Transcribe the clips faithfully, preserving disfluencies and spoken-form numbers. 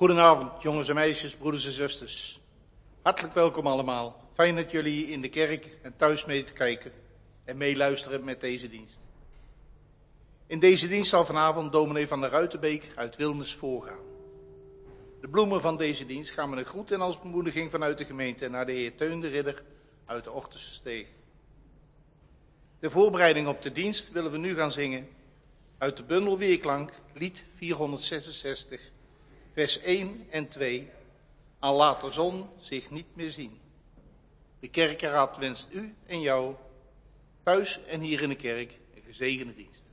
Goedenavond, jongens en meisjes, broeders en zusters. Hartelijk welkom allemaal. Fijn dat jullie in de kerk en thuis mee te kijken en meeluisteren met deze dienst. In deze dienst zal vanavond dominee van der Ruitenbeek uit Wilnis voorgaan. De bloemen van deze dienst gaan met een groet en als bemoediging vanuit de gemeente naar de heer Teun de Ridder uit de Ochterse Steeg. De voorbereiding op de dienst willen we nu gaan zingen uit de bundel Weerklank, lied vierhonderdzesenzestig, vers één en twee. Al laat de zon zich niet meer zien. De kerkenraad wenst u en jou, thuis en hier in de kerk, een gezegende dienst.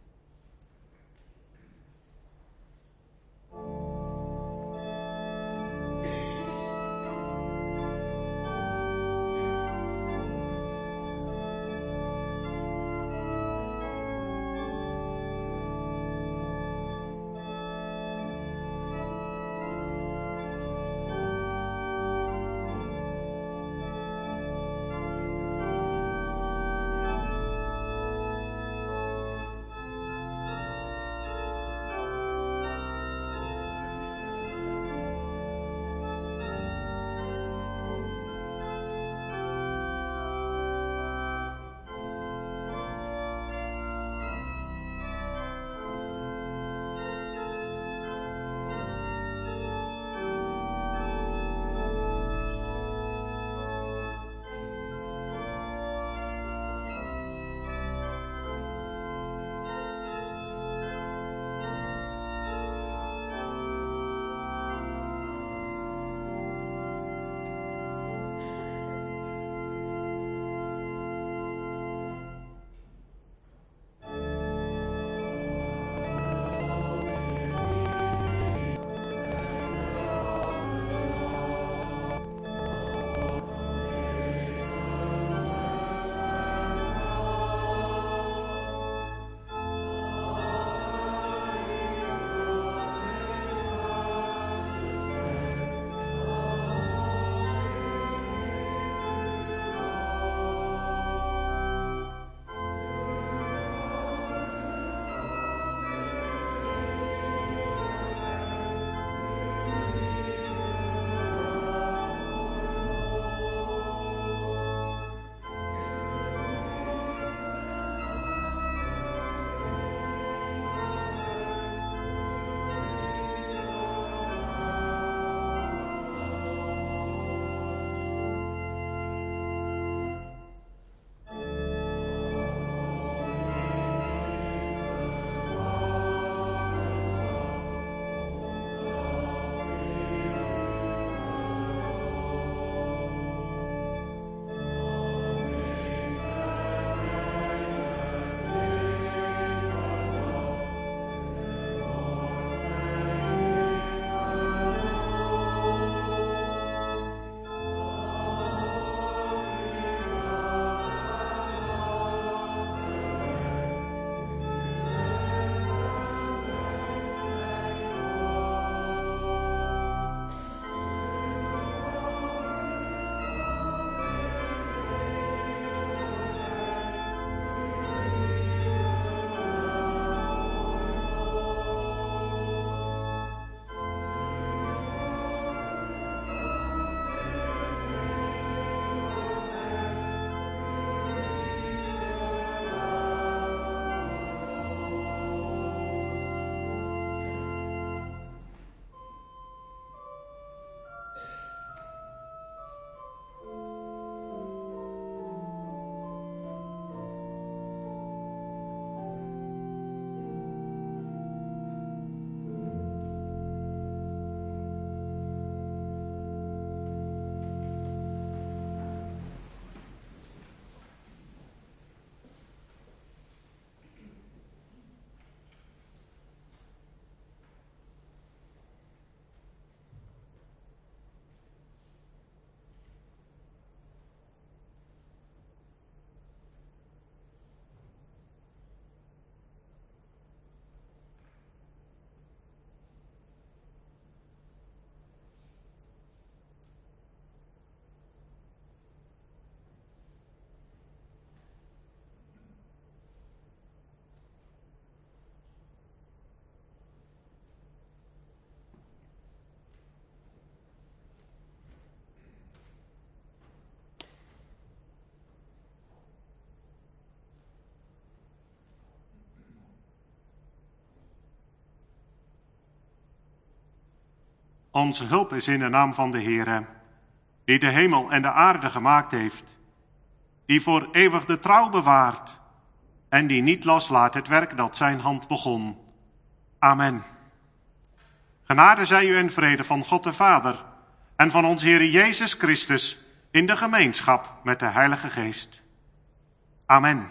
Onze hulp is in de naam van de Heere, die de hemel en de aarde gemaakt heeft, die voor eeuwig de trouw bewaart en die niet loslaat het werk dat zijn hand begon. Amen. Genade zij u en vrede van God de Vader en van onze Heer Jezus Christus in de gemeenschap met de Heilige Geest. Amen.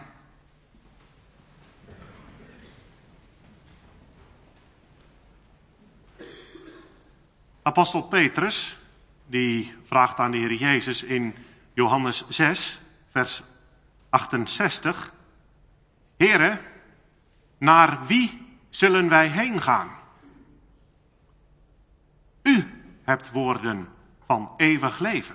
Apostel Petrus, die vraagt aan de Heer Jezus in Johannes zes, vers achtenzestig. Heere, naar wie zullen wij heen gaan? U hebt woorden van eeuwig leven.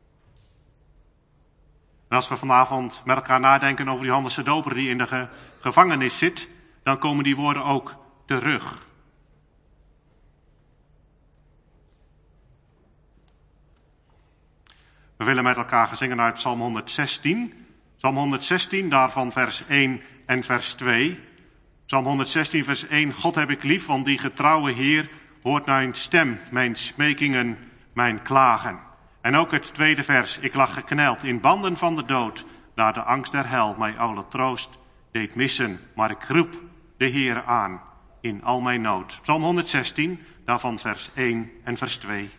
En als we vanavond met elkaar nadenken over Johannes de Doper die in de ge- gevangenis zit, dan komen die woorden ook terug. We willen met elkaar gaan zingen uit Psalm honderdzestien. Psalm honderdzestien, daarvan vers één en vers twee. Psalm honderdzestien, vers één. God heb ik lief, want die getrouwe Heer hoort mijn stem, mijn smekingen, mijn klagen. En ook het tweede vers. Ik lag gekneld in banden van de dood, daar de angst der hel mij alle troost deed missen. Maar ik roep de Heer aan in al mijn nood. Psalm honderdzestien, daarvan vers één en vers twee.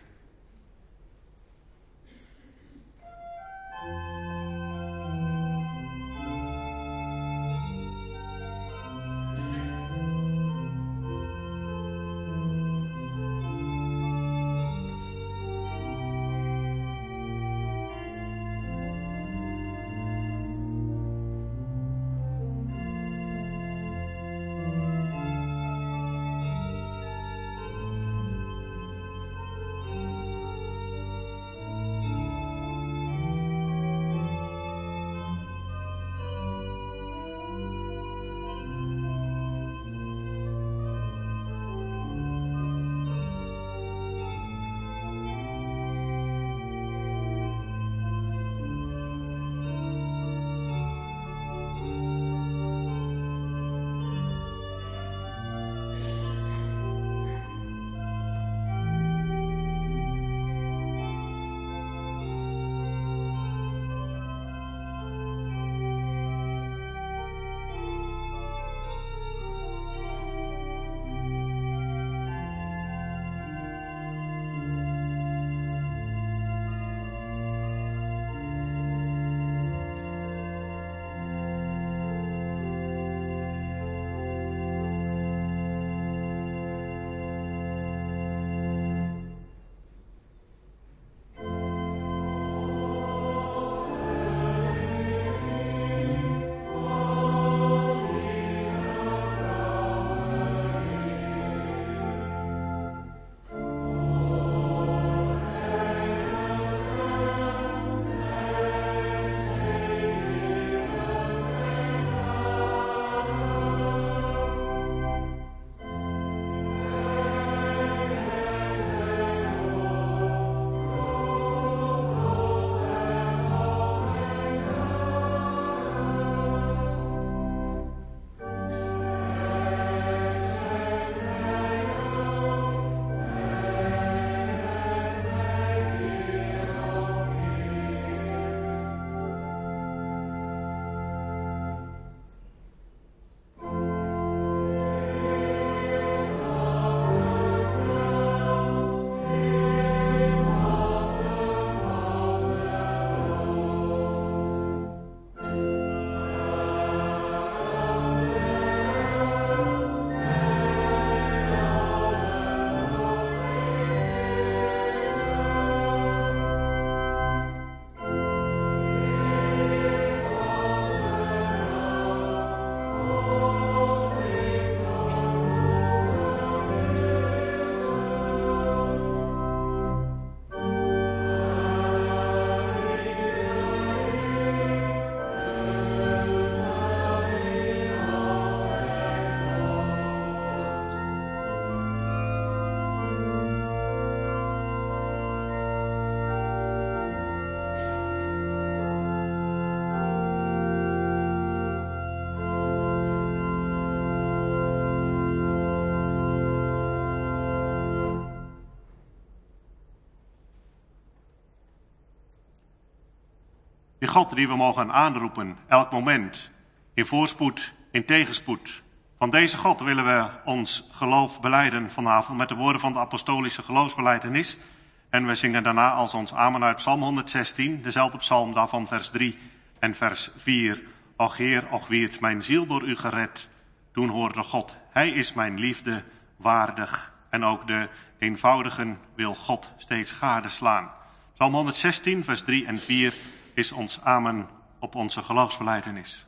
Die God die we mogen aanroepen, elk moment, in voorspoed, in tegenspoed. Van deze God willen we ons geloof belijden vanavond met de woorden van de apostolische geloofsbelijdenis. En we zingen daarna als ons amen uit Psalm honderdzestien, dezelfde psalm daarvan vers drie en vers vier. Och Heer, och wierd mijn ziel door u gered. Toen hoorde God, hij is mijn liefde waardig. En ook de eenvoudigen wil God steeds gadeslaan. Psalm honderdzestien, vers drie en vier is ons amen op onze geloofsbelijdenis.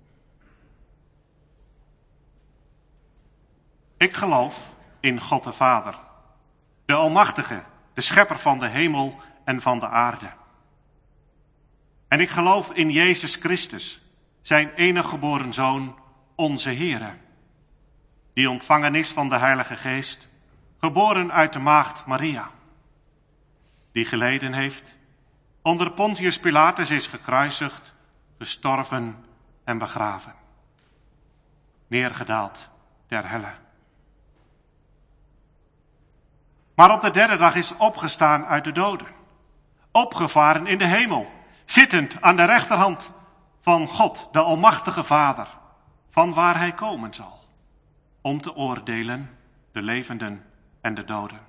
Ik geloof in God de Vader, de Almachtige, de Schepper van de hemel en van de aarde. En ik geloof in Jezus Christus, zijn enige geboren Zoon, onze Heere, die ontvangen is van de Heilige Geest, geboren uit de maagd Maria, die geleden heeft, onder Pontius Pilatus is gekruisigd, gestorven en begraven, neergedaald ter helle. Maar op de derde dag is opgestaan uit de doden, opgevaren in de hemel, zittend aan de rechterhand van God, de Almachtige Vader, van waar hij komen zal, om te oordelen de levenden en de doden.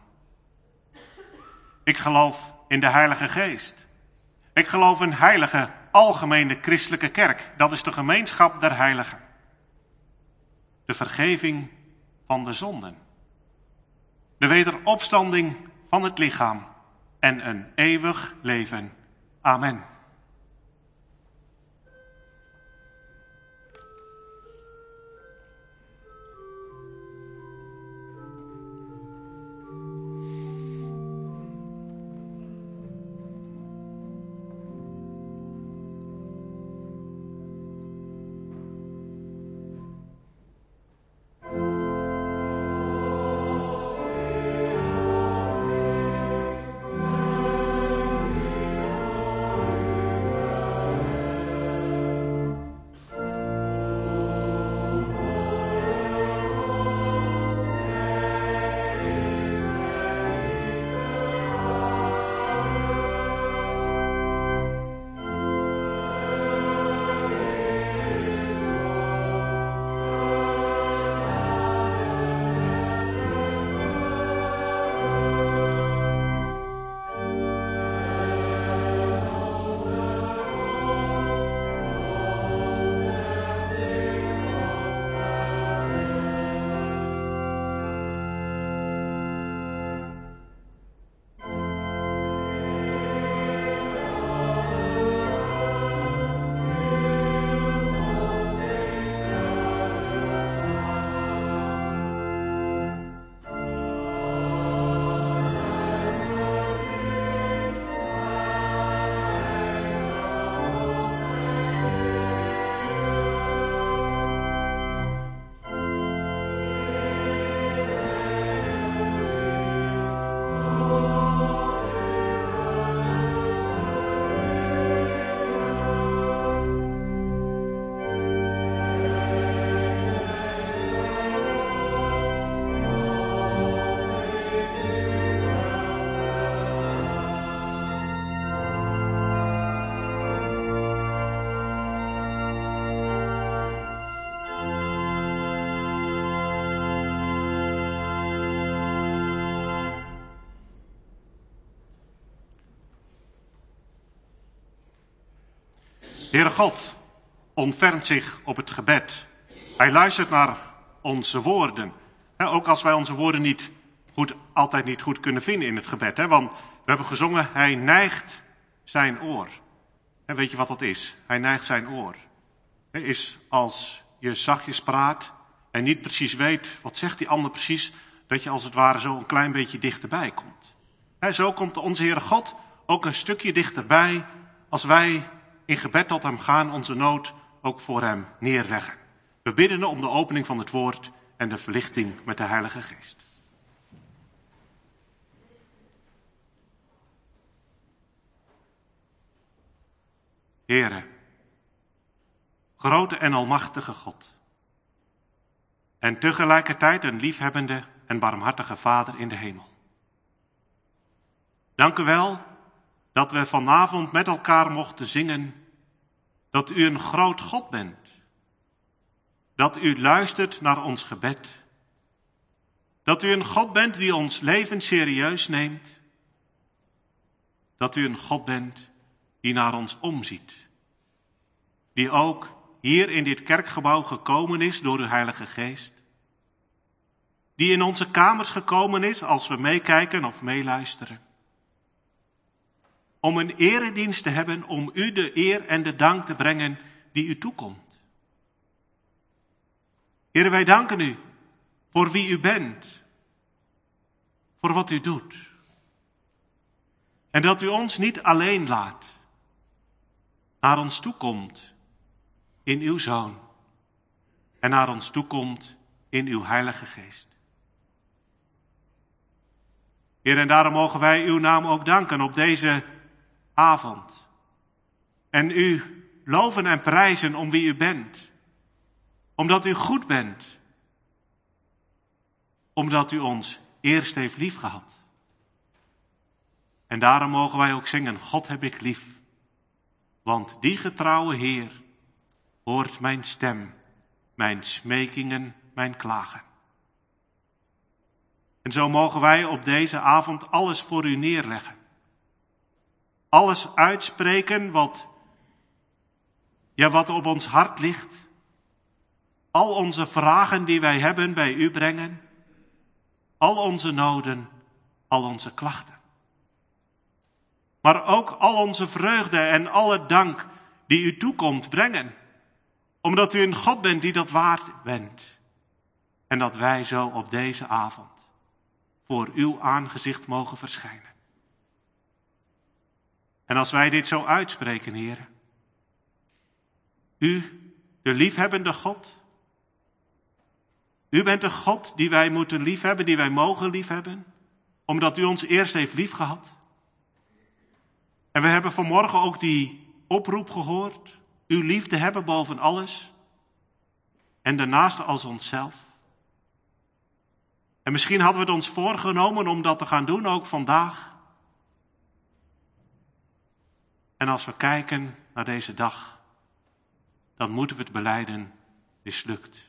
Ik geloof in de Heilige Geest. Ik geloof in heilige, algemene christelijke kerk. Dat is de gemeenschap der heiligen. De vergeving van de zonden. De wederopstanding van het lichaam en een eeuwig leven. Amen. Heere God ontfermt zich op het gebed. Hij luistert naar onze woorden. He, ook als wij onze woorden niet goed, altijd niet goed kunnen vinden in het gebed. He, want we hebben gezongen, hij neigt zijn oor. En weet je wat dat is? Hij neigt zijn oor. He, is als je zachtjes praat en niet precies weet, wat zegt die ander precies, dat je als het ware zo een klein beetje dichterbij komt. He, zo komt onze Heere God ook een stukje dichterbij als wij in gebed tot hem gaan, onze nood ook voor hem neerleggen. We bidden om de opening van het woord en de verlichting met de Heilige Geest. Heere, grote en almachtige God, en tegelijkertijd een liefhebbende en barmhartige Vader in de hemel. Dank u wel dat we vanavond met elkaar mochten zingen dat u een groot God bent. Dat u luistert naar ons gebed. Dat u een God bent die ons leven serieus neemt. Dat u een God bent die naar ons omziet. Die ook hier in dit kerkgebouw gekomen is door uw Heilige Geest. Die in onze kamers gekomen is als we meekijken of meeluisteren. Om een eredienst te hebben, om u de eer en de dank te brengen die u toekomt. Heer, wij danken u voor wie u bent. Voor wat u doet. En dat u ons niet alleen laat. Naar ons toekomt in uw Zoon. En naar ons toekomt in uw Heilige Geest. Heer, en daarom mogen wij uw naam ook danken op deze avond. En u loven en prijzen om wie u bent. Omdat u goed bent. Omdat u ons eerst heeft liefgehad. En daarom mogen wij ook zingen, God heb ik lief. Want die getrouwe Heer hoort mijn stem, mijn smekingen, mijn klagen. En zo mogen wij op deze avond alles voor u neerleggen. Alles uitspreken wat, ja, wat op ons hart ligt. Al onze vragen die wij hebben bij u brengen. Al onze noden, al onze klachten. Maar ook al onze vreugde en alle dank die u toekomt brengen. Omdat u een God bent die dat waard bent. En dat wij zo op deze avond voor uw aangezicht mogen verschijnen. En als wij dit zo uitspreken, heren. U, de liefhebbende God. U bent de God die wij moeten liefhebben, die wij mogen liefhebben. Omdat u ons eerst heeft liefgehad. En we hebben vanmorgen ook die oproep gehoord. Uw liefde hebben boven alles. En de naaste als onszelf. En misschien hadden we het ons voorgenomen om dat te gaan doen, ook vandaag. En als we kijken naar deze dag, dan moeten we het belijden, mislukt.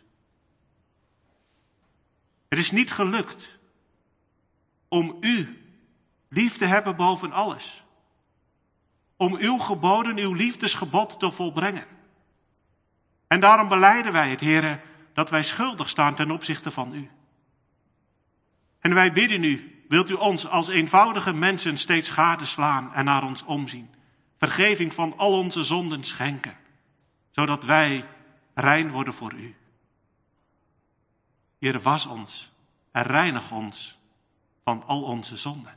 Het is niet gelukt om u lief te hebben boven alles. Om uw geboden, uw liefdesgebod te volbrengen. En daarom belijden wij het, Heere, dat wij schuldig staan ten opzichte van u. En wij bidden u, wilt u ons als eenvoudige mensen steeds gadeslaan en naar ons omzien. Vergeving van al onze zonden schenken, zodat wij rein worden voor u. Heere, was ons en reinig ons van al onze zonden.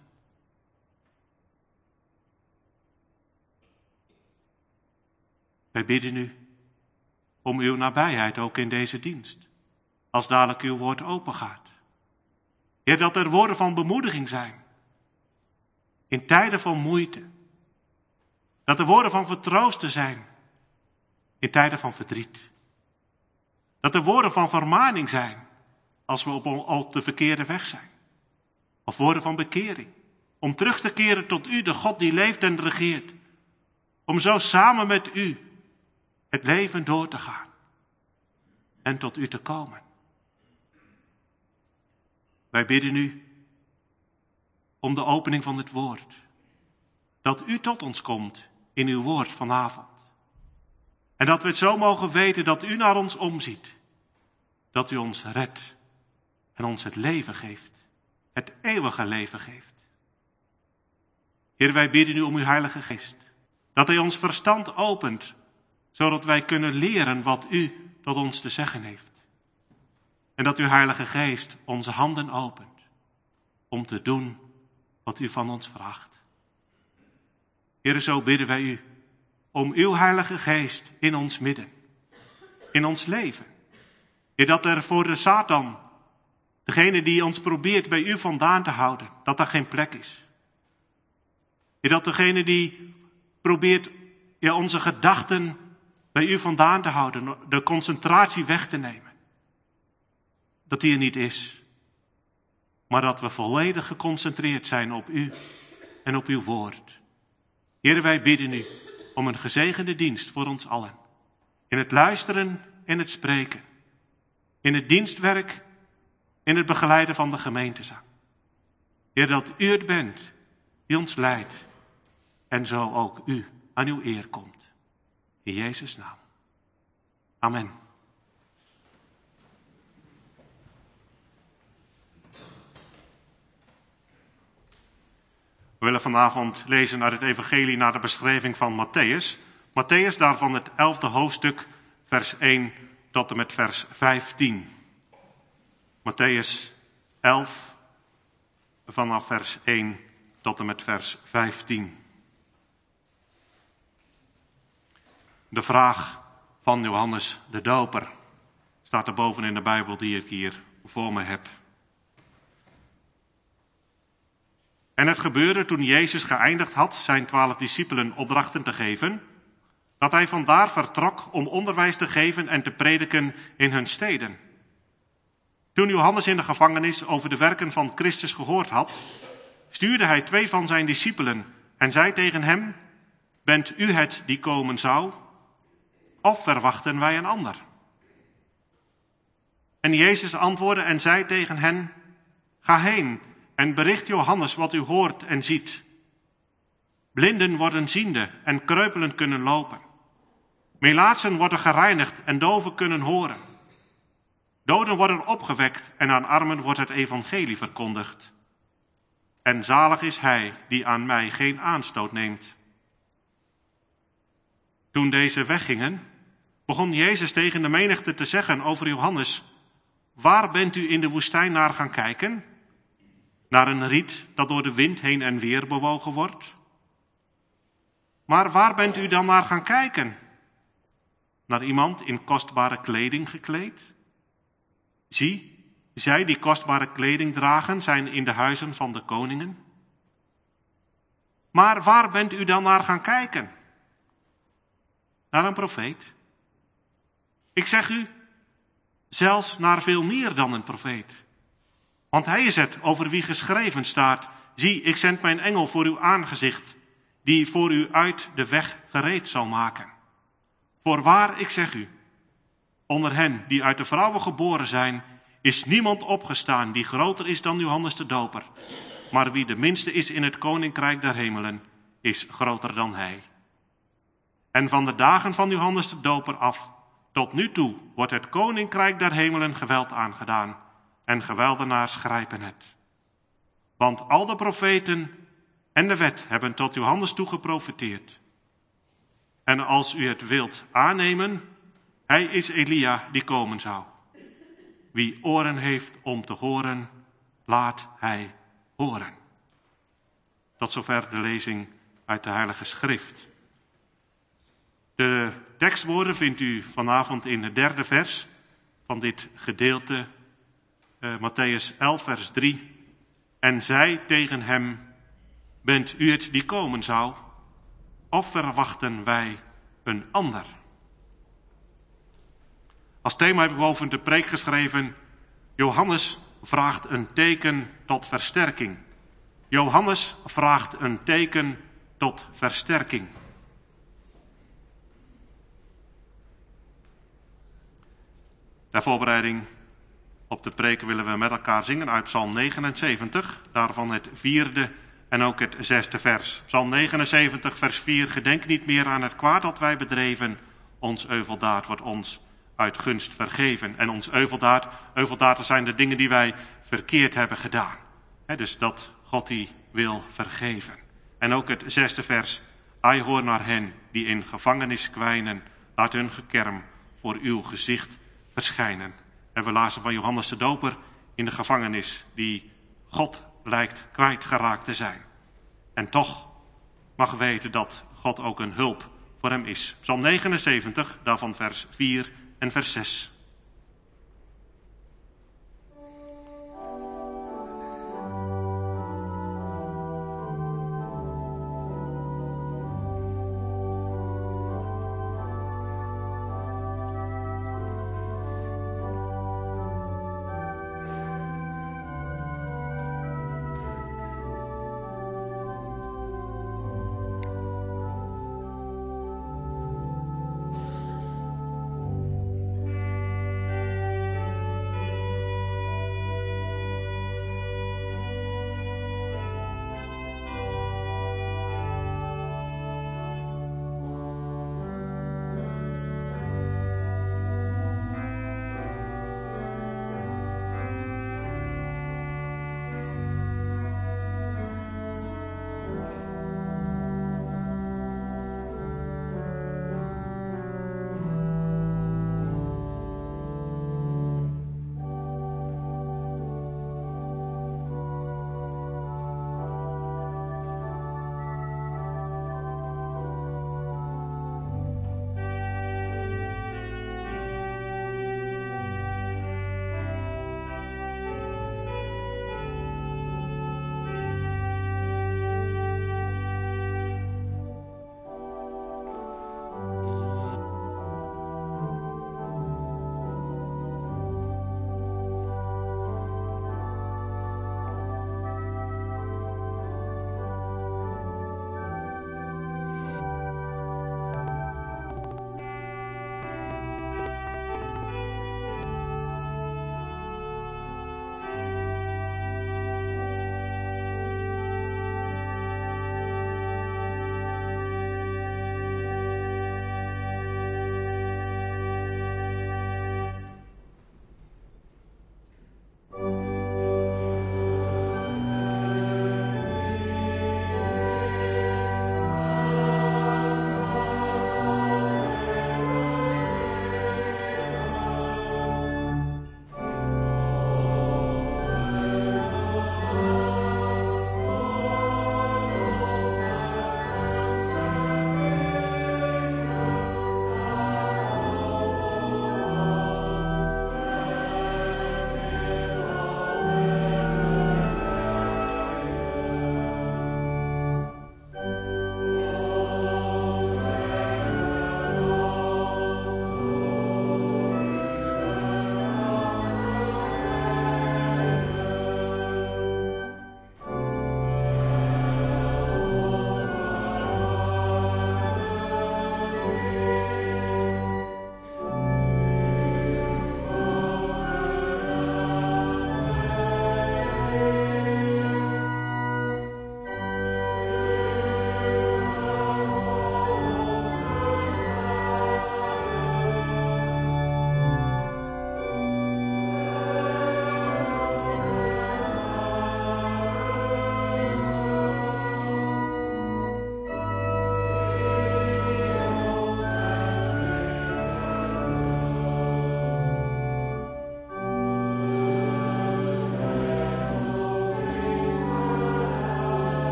Wij bidden u om uw nabijheid ook in deze dienst, als dadelijk uw woord opengaat. Heer, dat er woorden van bemoediging zijn, in tijden van moeite. Dat er woorden van vertroosten zijn, in tijden van verdriet. Dat er woorden van vermaning zijn, als we op, op de verkeerde weg zijn. Of woorden van bekering, om terug te keren tot u, de God die leeft en regeert. Om zo samen met u het leven door te gaan en tot u te komen. Wij bidden u om de opening van het woord. Dat u tot ons komt in uw woord vanavond. En dat we het zo mogen weten dat u naar ons omziet. Dat u ons redt en ons het leven geeft. Het eeuwige leven geeft. Heer, wij bidden u om uw Heilige Geest. Dat hij ons verstand opent, zodat wij kunnen leren wat u tot ons te zeggen heeft. En dat uw Heilige Geest onze handen opent om te doen wat u van ons vraagt. Heer, zo bidden wij u om uw Heilige Geest in ons midden, in ons leven. Heer, dat er voor de Satan, degene die ons probeert bij u vandaan te houden, dat er geen plek is. Heer, dat degene die probeert ja, onze gedachten bij u vandaan te houden, de concentratie weg te nemen. Dat die er niet is. Maar dat we volledig geconcentreerd zijn op u en op uw woord. Heer, wij bidden u om een gezegende dienst voor ons allen. In het luisteren en het spreken. In het dienstwerk, in het begeleiden van de gemeentezang. Heer, dat u het bent die ons leidt. En zo ook u aan uw eer komt. In Jezus' naam. Amen. We willen vanavond lezen uit het evangelie naar de beschrijving van Matthäus. Matthäus, daarvan het elfde hoofdstuk, vers één tot en met vers vijftien. Matthäus elf, vanaf vers één tot en met vers vijftien. De vraag van Johannes de Doper staat er boven in de Bijbel die ik hier voor me heb. En het gebeurde toen Jezus geëindigd had zijn twaalf discipelen opdrachten te geven, dat hij vandaar vertrok om onderwijs te geven en te prediken in hun steden. Toen Johannes in de gevangenis over de werken van Christus gehoord had, stuurde hij twee van zijn discipelen en zei tegen hem: bent u het die komen zou, of verwachten wij een ander? En Jezus antwoordde en zei tegen hen: ga heen en bericht Johannes wat u hoort en ziet. Blinden worden ziende en kreupelen kunnen lopen. Melaatsen worden gereinigd en doven kunnen horen. Doden worden opgewekt en aan armen wordt het evangelie verkondigd. En zalig is hij die aan mij geen aanstoot neemt. Toen deze weggingen, begon Jezus tegen de menigte te zeggen over Johannes: waar bent u in de woestijn naar gaan kijken? Naar een riet dat door de wind heen en weer bewogen wordt? Maar waar bent u dan naar gaan kijken? Naar iemand in kostbare kleding gekleed? Zie, zij die kostbare kleding dragen, zijn in de huizen van de koningen. Maar waar bent u dan naar gaan kijken? Naar een profeet? Ik zeg u, zelfs naar veel meer dan een profeet. Want hij is het over wie geschreven staat: zie, ik zend mijn engel voor uw aangezicht, die voor u uit de weg gereed zal maken. Voorwaar, ik zeg u, onder hen die uit de vrouwen geboren zijn, is niemand opgestaan die groter is dan Johannes de Doper. Maar wie de minste is in het koninkrijk der hemelen, is groter dan hij. En van de dagen van Johannes de Doper af, tot nu toe, wordt het koninkrijk der hemelen geweld aangedaan. En geweldenaars grijpen het. Want al de profeten en de wet hebben tot Johannes toe geprofeteerd. En als u het wilt aannemen, hij is Elia die komen zou. Wie oren heeft om te horen, laat hij horen. Tot zover de lezing uit de Heilige Schrift. De tekstwoorden vindt u vanavond in het derde vers van dit gedeelte. Uh, Matthäus elf, vers drie. En zei tegen hem: bent u het die komen zou, of verwachten wij een ander? Als thema heb ik boven de preek geschreven: Johannes vraagt een teken tot versterking. Johannes vraagt een teken tot versterking. Ter voorbereiding op de preek willen we met elkaar zingen uit Psalm negenenzeventig, daarvan het vierde en ook het zesde vers. Psalm negenenzeventig, vers vier. Gedenk niet meer aan het kwaad dat wij bedreven. Ons euveldaad wordt ons uit gunst vergeven. En ons euveldaad, euveldaad zijn de dingen die wij verkeerd hebben gedaan. He, dus dat God die wil vergeven. En ook het zesde vers. Ai hoor naar hen die in gevangenis kwijnen. Laat hun gekerm voor uw gezicht verschijnen. En we lazen van Johannes de Doper in de gevangenis, die God lijkt kwijtgeraakt te zijn. En toch mag weten dat God ook een hulp voor hem is. Psalm negenenzeventig, daarvan vers vier en vers zes.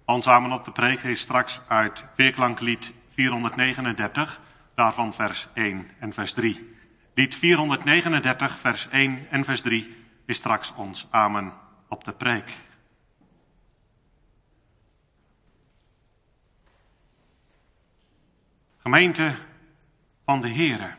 Ons samen op de preek is straks uit Weerklanklied vierhonderdnegenendertig, daarvan vers één en vers drie. Lied vierhonderdnegenendertig, vers één en vers drie is straks ons amen op de preek. Gemeente van de Here.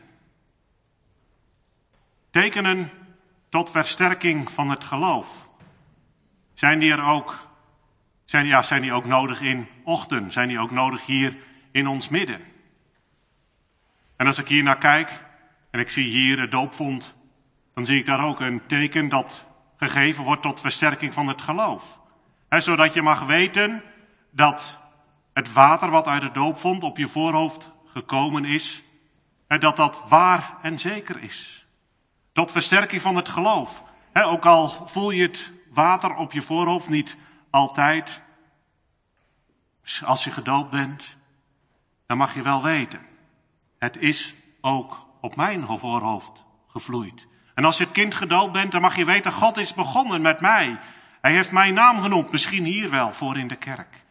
Tekenen tot versterking van het geloof. Zijn die er ook, zijn, ja, zijn die ook nodig in Ochten? Zijn die ook nodig hier in ons midden? En als ik hier naar kijk en ik zie hier het doopvond, dan zie ik daar ook een teken dat gegeven wordt tot versterking van het geloof. He, zodat je mag weten dat het water wat uit het doopvond op je voorhoofd gekomen is, en dat dat waar en zeker is. Tot versterking van het geloof. He, ook al voel je het water op je voorhoofd niet altijd, als je gedoopt bent, dan mag je wel weten, het is ook op mijn voorhoofd gevloeid. En als je kind gedoopt bent, dan mag je weten, God is begonnen met mij. Hij heeft mijn naam genoemd, misschien hier wel, voor in de kerk.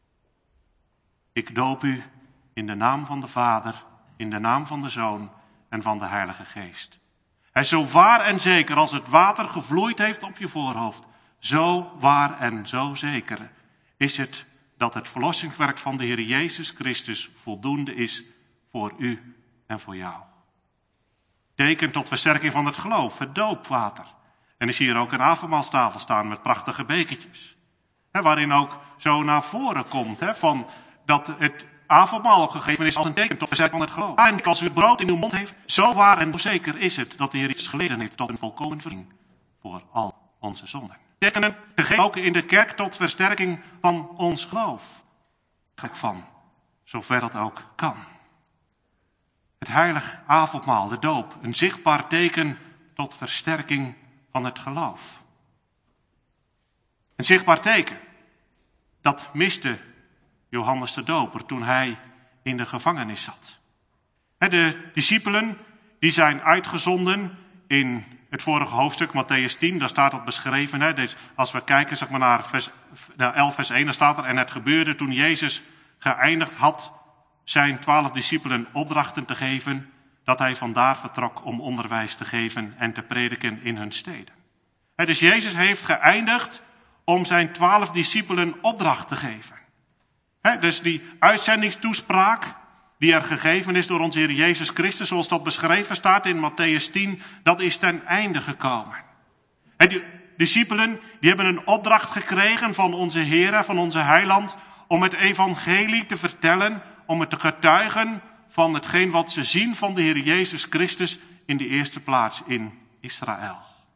Ik doop u in de naam van de Vader, in de naam van de Zoon en van de Heilige Geest. Hij is zo waar en zeker als het water gevloeid heeft op je voorhoofd, zo waar en zo zeker is het dat het verlossingswerk van de Heer Jezus Christus voldoende is voor u en voor jou. Teken tot versterking van het geloof, het doopwater. En is hier ook een avondmaalstafel staan met prachtige bekertjes. Hè, waarin ook zo naar voren komt hè, van dat het avondmaal gegeven is als een teken tot versterking van het geloof. En als u het brood in uw mond heeft, zo waar en zeker is het dat de Heer Jezus geleden heeft tot een volkomen verzoening voor al onze zonden. Tekenen gegeven ook in de kerk tot versterking van ons geloof. Gek van, zover dat ook kan. Het heilig avondmaal, de doop, een zichtbaar teken tot versterking van het geloof. Een zichtbaar teken, dat miste Johannes de Doper toen hij in de gevangenis zat. De discipelen die zijn uitgezonden in het vorige hoofdstuk, Matthäus tien, daar staat dat beschreven. Hè? Dus als we kijken zeg maar, naar, vers, naar elf vers één, dan staat er, en het gebeurde toen Jezus geëindigd had zijn twaalf discipelen opdrachten te geven, dat hij vandaar vertrok om onderwijs te geven en te prediken in hun steden. Hè, dus Jezus heeft geëindigd om zijn twaalf discipelen opdracht te geven. Hè, dus die uitzendingstoespraak die er gegeven is door onze Heer Jezus Christus, zoals dat beschreven staat in Matthäus tien, dat is ten einde gekomen. En die discipelen die hebben een opdracht gekregen van onze Heer, van onze Heiland, om het evangelie te vertellen, om het te getuigen van hetgeen wat ze zien van de Heer Jezus Christus in de eerste plaats in Israël.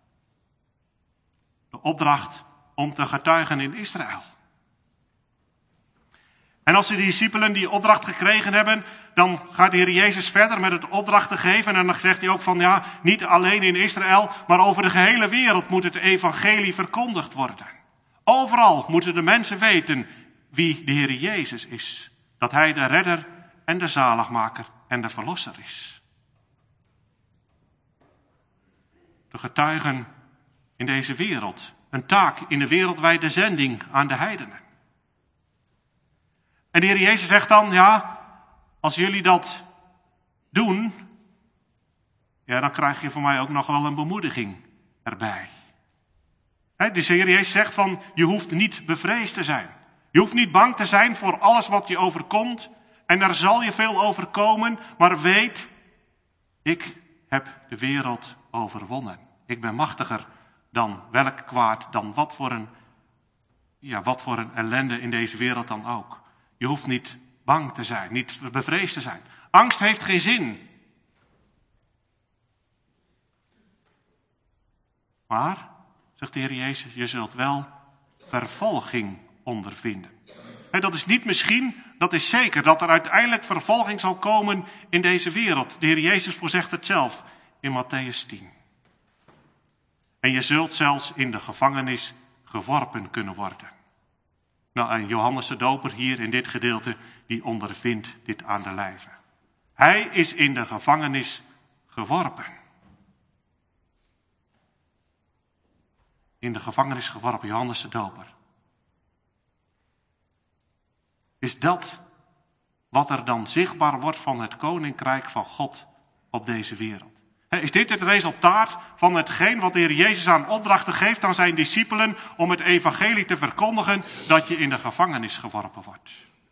De opdracht om te getuigen in Israël. En als de discipelen die opdracht gekregen hebben, dan gaat de Heer Jezus verder met het opdrachten geven. En dan zegt hij ook van ja, niet alleen in Israël, maar over de gehele wereld moet het evangelie verkondigd worden. Overal moeten de mensen weten wie de Heer Jezus is. Dat hij de redder en de zaligmaker en de verlosser is. De getuigen in deze wereld. Een taak in de wereldwijde zending aan de heidenen. En de Heer Jezus zegt dan, ja, als jullie dat doen, ja, dan krijg je van mij ook nog wel een bemoediging erbij. He, dus de Heer Jezus zegt van, je hoeft niet bevreesd te zijn. Je hoeft niet bang te zijn voor alles wat je overkomt. En er zal je veel overkomen, maar weet, ik heb de wereld overwonnen. Ik ben machtiger dan welk kwaad, dan wat voor een, ja, wat voor een ellende in deze wereld dan ook. Je hoeft niet bang te zijn, niet bevreesd te zijn. Angst heeft geen zin. Maar, zegt de Heer Jezus, je zult wel vervolging ondervinden. En dat is niet misschien, dat is zeker, dat er uiteindelijk vervolging zal komen in deze wereld. De Heer Jezus voorzegt het zelf in Matthäus tien. En je zult zelfs in de gevangenis geworpen kunnen worden. Nou, en Johannes de Doper hier in dit gedeelte, die ondervindt dit aan de lijve. Hij is in de gevangenis geworpen. In de gevangenis geworpen, Johannes de Doper. is dat wat er dan zichtbaar wordt van het koninkrijk van God op deze wereld. Is dit het resultaat van hetgeen wat de Heer Jezus aan opdrachten geeft aan zijn discipelen om het evangelie te verkondigen, dat je in de gevangenis geworpen wordt?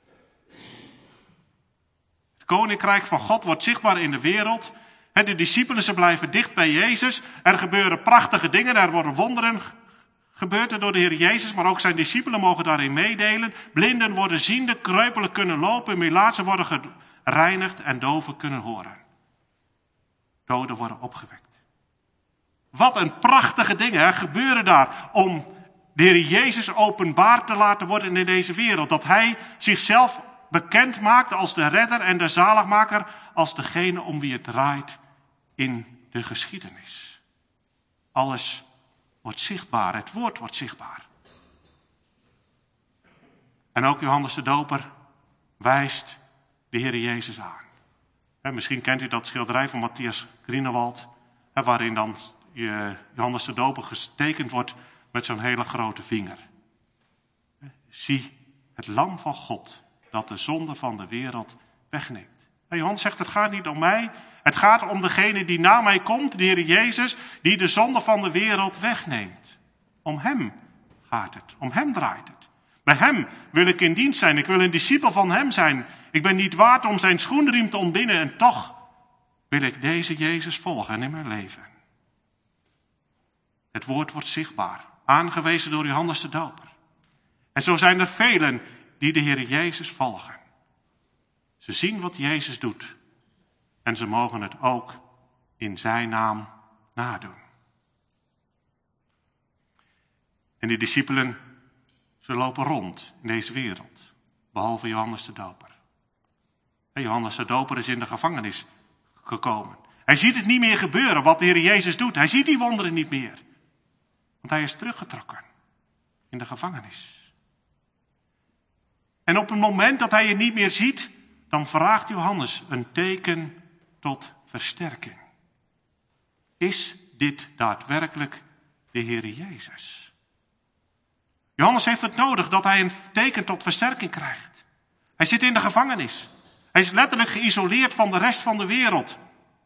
Het koninkrijk van God wordt zichtbaar in de wereld. De discipelen, ze blijven dicht bij Jezus. Er gebeuren prachtige dingen, er worden wonderen gebeurd door de Heer Jezus, maar ook zijn discipelen mogen daarin meedelen. Blinden worden ziende, kreupelen kunnen lopen, melaatsen worden gereinigd en doven kunnen horen. Doden worden opgewekt. Wat een prachtige dingen hè, gebeuren daar om de Heer Jezus openbaar te laten worden in deze wereld. Dat hij zichzelf bekend maakt als de redder en de zaligmaker, als degene om wie het draait in de geschiedenis. Alles wordt zichtbaar, het woord wordt zichtbaar. En ook Johannes de Doper wijst de Heer Jezus aan. En misschien kent u dat schilderij van Matthias Grunewald, waarin dan Johannes de Doper getekend wordt met zo'n hele grote vinger. Zie het lam van God dat de zonde van de wereld wegneemt. En Johannes zegt, het gaat niet om mij, het gaat om degene die na mij komt, de Heer Jezus, die de zonde van de wereld wegneemt. Om hem gaat het, om hem draait het. Bij hem wil ik in dienst zijn, ik wil een discipel van hem zijn. Ik ben niet waard om zijn schoenriem te ontbinden en toch wil ik deze Jezus volgen in mijn leven. Het woord wordt zichtbaar, aangewezen door Johannes de Doper. En zo zijn er velen die de Heer Jezus volgen. Ze zien wat Jezus doet en ze mogen het ook in zijn naam nadoen. En die discipelen, ze lopen rond in deze wereld, behalve Johannes de Doper. En Johannes de Doper is in de gevangenis gekomen. Hij ziet het niet meer gebeuren wat de Heer Jezus doet. Hij ziet die wonderen niet meer. Want hij is teruggetrokken in de gevangenis. En op het moment dat hij je niet meer ziet, dan vraagt Johannes een teken tot versterking. Is dit daadwerkelijk de Heer Jezus? Johannes heeft het nodig dat hij een teken tot versterking krijgt. Hij zit in de gevangenis. Hij is letterlijk geïsoleerd van de rest van de wereld.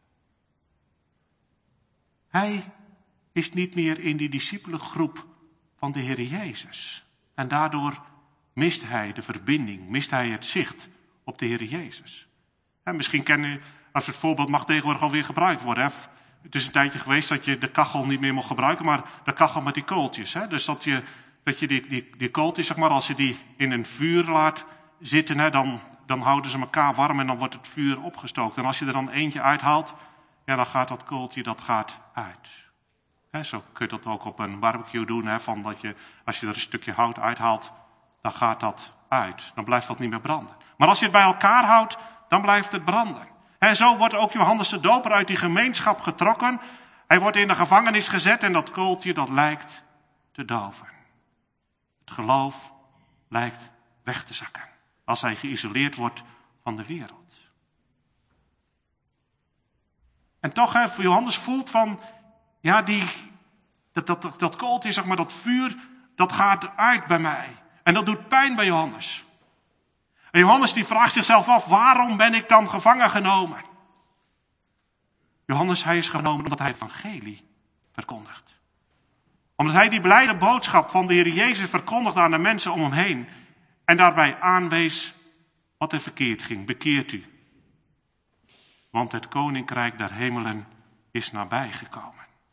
Hij is niet meer in die discipelengroep van de Heer Jezus. En daardoor mist hij de verbinding, mist hij het zicht op de Heer Jezus. En misschien kennen u, als het voorbeeld mag tegenwoordig alweer gebruikt worden. Hè? Het is een tijdje geweest dat je de kachel niet meer mocht gebruiken, maar de kachel met die kooltjes. Hè? Dus dat je, dat je die, die, die kooltjes, zeg maar, als je die in een vuur laat zitten, hè, dan, dan houden ze elkaar warm en dan wordt het vuur opgestookt. En als je er dan eentje uithaalt, ja, dan gaat dat kooltje, dat gaat uit. Hè, zo kun je dat ook op een barbecue doen, hè, van dat je, als je er een stukje hout uithaalt, dan gaat dat uit. Dan blijft dat niet meer branden. Maar als je het bij elkaar houdt, dan blijft het branden. En zo wordt ook Johannes de Doper uit die gemeenschap getrokken. Hij wordt in de gevangenis gezet en dat kooltje dat lijkt te doven. Het geloof lijkt weg te zakken als hij geïsoleerd wordt van de wereld. En toch, hè, Johannes voelt van, ja, die, dat, dat, dat kooltje, zeg maar, dat vuur, dat gaat uit bij mij. En dat doet pijn bij Johannes. En Johannes die vraagt zichzelf af, waarom ben ik dan gevangen genomen? Johannes, hij is genomen omdat hij het evangelie verkondigt. Omdat hij die blijde boodschap van de Heer Jezus verkondigt aan de mensen om hem heen. En daarbij aanwees wat er verkeerd ging. Bekeert u. Want het koninkrijk der hemelen is nabijgekomen.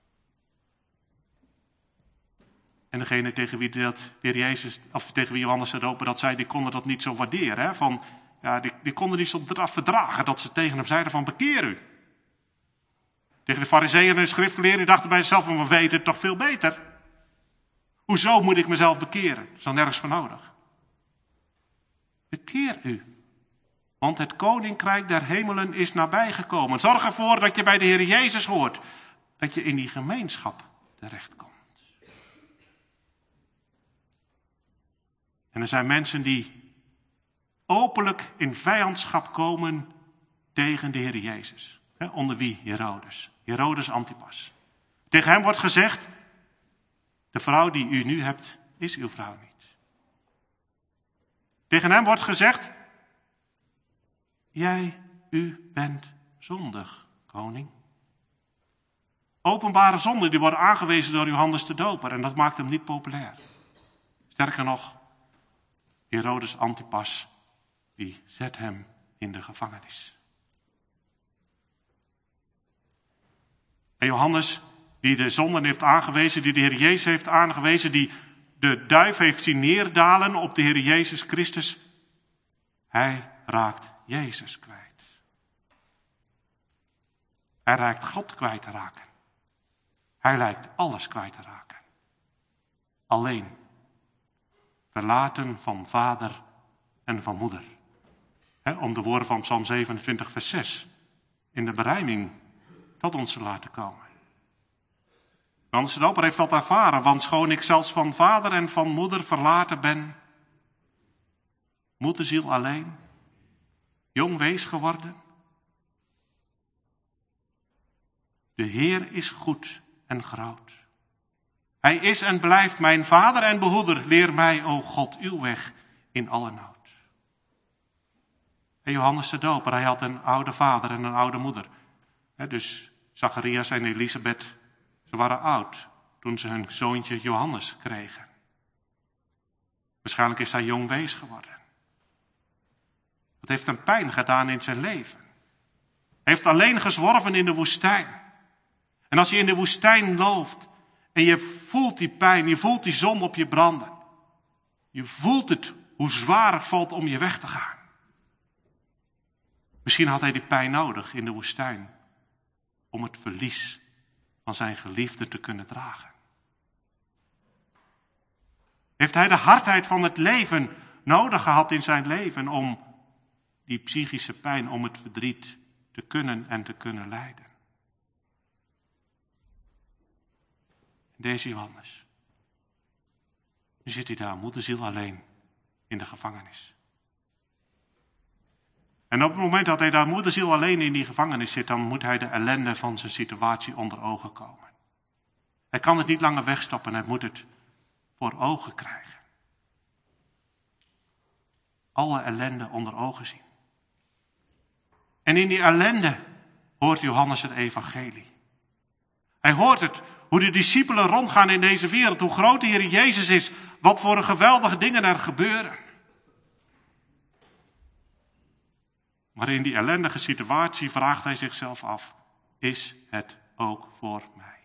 En degene tegen wie, dat, de Heer Jezus, of tegen wie Johannes de Doper dat zei, die konden dat niet zo waarderen. Hè? Van, ja, die, die konden niet zo verdragen dat ze tegen hem zeiden van bekeer u. Tegen de farizeeën en de schriftgeleerden die dachten bij zichzelf, we weten het toch veel beter. Hoezo moet ik mezelf bekeren? Dat is dan nergens voor nodig. Bekeer u. Want het koninkrijk der hemelen is nabijgekomen. Zorg ervoor dat je bij de Heer Jezus hoort. Dat je in die gemeenschap terechtkomt. En er zijn mensen die openlijk in vijandschap komen tegen de Heer Jezus. He, onder wie? Herodes. Herodes Antipas. Tegen hem wordt gezegd, de vrouw die u nu hebt, is uw vrouw niet. Tegen hem wordt gezegd, jij, u bent zondig, koning. Openbare zonden die worden aangewezen door Johannes de Doper en dat maakt hem niet populair. Sterker nog, Herodes Antipas, die zet hem in de gevangenis. En Johannes, die de zonden heeft aangewezen, die de Heer Jezus heeft aangewezen, die de duif heeft zien neerdalen op de Heer Jezus Christus, hij raakt Jezus kwijt. Hij lijkt God kwijt te raken. Hij lijkt alles kwijt te raken. Alleen, verlaten van vader en van moeder. He, om de woorden van Psalm zevenentwintig vers zes in de berijming tot ons te laten komen. Johannes de Doper heeft dat ervaren, want schoon ik zelfs van vader en van moeder verlaten ben, moederziel alleen, jong wees geworden. De Heer is goed en groot. Hij is en blijft mijn vader en behoeder. Leer mij, o God, uw weg in alle nood. En Johannes de Doper, hij had een oude vader en een oude moeder. He, dus Zacharias en Elisabeth, ze waren oud toen ze hun zoontje Johannes kregen. Waarschijnlijk is hij jong wees geworden. Dat heeft hem pijn gedaan in zijn leven. Hij heeft alleen gezworven in de woestijn. En als je in de woestijn loopt en je voelt die pijn, je voelt die zon op je branden. Je voelt het, hoe zwaar het valt om je weg te gaan. Misschien had hij die pijn nodig in de woestijn om het verlies van zijn geliefde te kunnen dragen. Heeft hij de hardheid van het leven nodig gehad in zijn leven om die psychische pijn, om het verdriet te kunnen en te kunnen lijden? Deze Johannes. Nu zit hij daar, moederziel alleen, in de gevangenis. En op het moment dat hij daar moederziel alleen in die gevangenis zit, dan moet hij de ellende van zijn situatie onder ogen komen. Hij kan het niet langer wegstoppen, hij moet het voor ogen krijgen. Alle ellende onder ogen zien. En in die ellende hoort Johannes het evangelie. Hij hoort het, hoe de discipelen rondgaan in deze wereld, hoe groot de Heer Jezus is, wat voor geweldige dingen er gebeuren. Maar in die ellendige situatie vraagt hij zichzelf af, is het ook voor mij?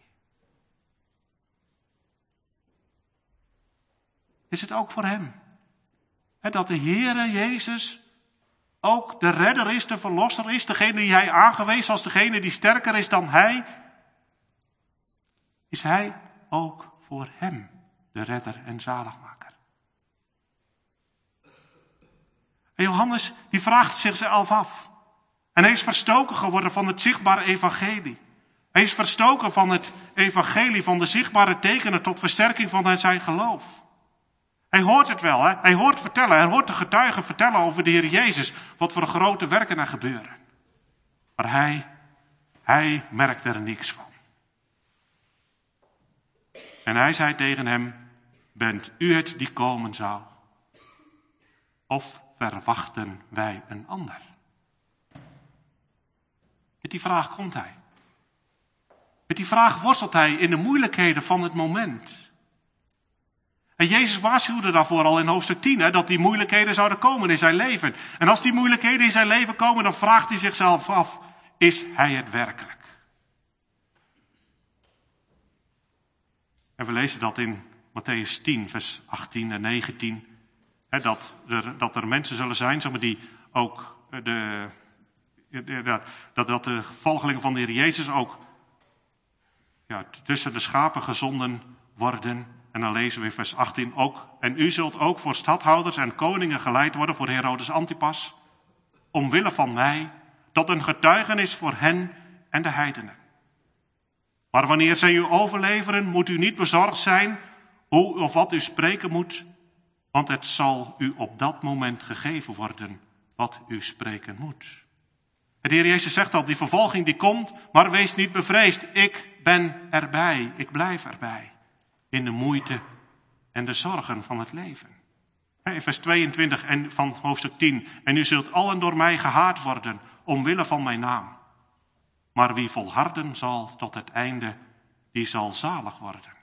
Is het ook voor hem? He, dat de Heere Jezus ook de redder is, de verlosser is, degene die hij aangewezen als degene die sterker is dan hij, is hij ook voor hem de redder en zaligmaker. En Johannes die vraagt zichzelf af. En hij is verstoken geworden van het zichtbare evangelie. Hij is verstoken van het evangelie, van de zichtbare tekenen tot versterking van zijn geloof. Hij hoort het wel, hè? Hij hoort vertellen, hij hoort de getuigen vertellen over de Heer Jezus, wat voor grote werken er gebeuren. Maar hij, hij merkt er niks van. En hij zei tegen hem, bent u het die komen zou? Of verwachten wij een ander? Met die vraag komt hij. Met die vraag worstelt hij in de moeilijkheden van het moment. En Jezus waarschuwde daarvoor al in hoofdstuk tien, hè, dat die moeilijkheden zouden komen in zijn leven. En als die moeilijkheden in zijn leven komen, dan vraagt hij zichzelf af, is hij het werkelijk? En we lezen dat in Mattheüs tien, vers achttien en negentien. Hè, dat, er, dat er mensen zullen zijn, zeg maar, die ook de, de, dat, dat de volgelingen van de Heer Jezus ook ja, tussen de schapen gezonden worden. En dan lezen we in vers achttien ook. En u zult ook voor stadhouders en koningen geleid worden, voor Herodes Antipas, omwille van mij, tot een getuigenis voor hen en de heidenen. Maar wanneer zij u overleveren, moet u niet bezorgd zijn hoe of wat u spreken moet, want het zal u op dat moment gegeven worden wat u spreken moet. De Heer Jezus zegt al, die vervolging die komt, maar wees niet bevreesd. Ik ben erbij, ik blijf erbij. In de moeite en de zorgen van het leven. In vers tweeëntwintig en van hoofdstuk tien. En u zult allen door mij gehaat worden, omwille van mijn naam. Maar wie volharden zal tot het einde, die zal zalig worden.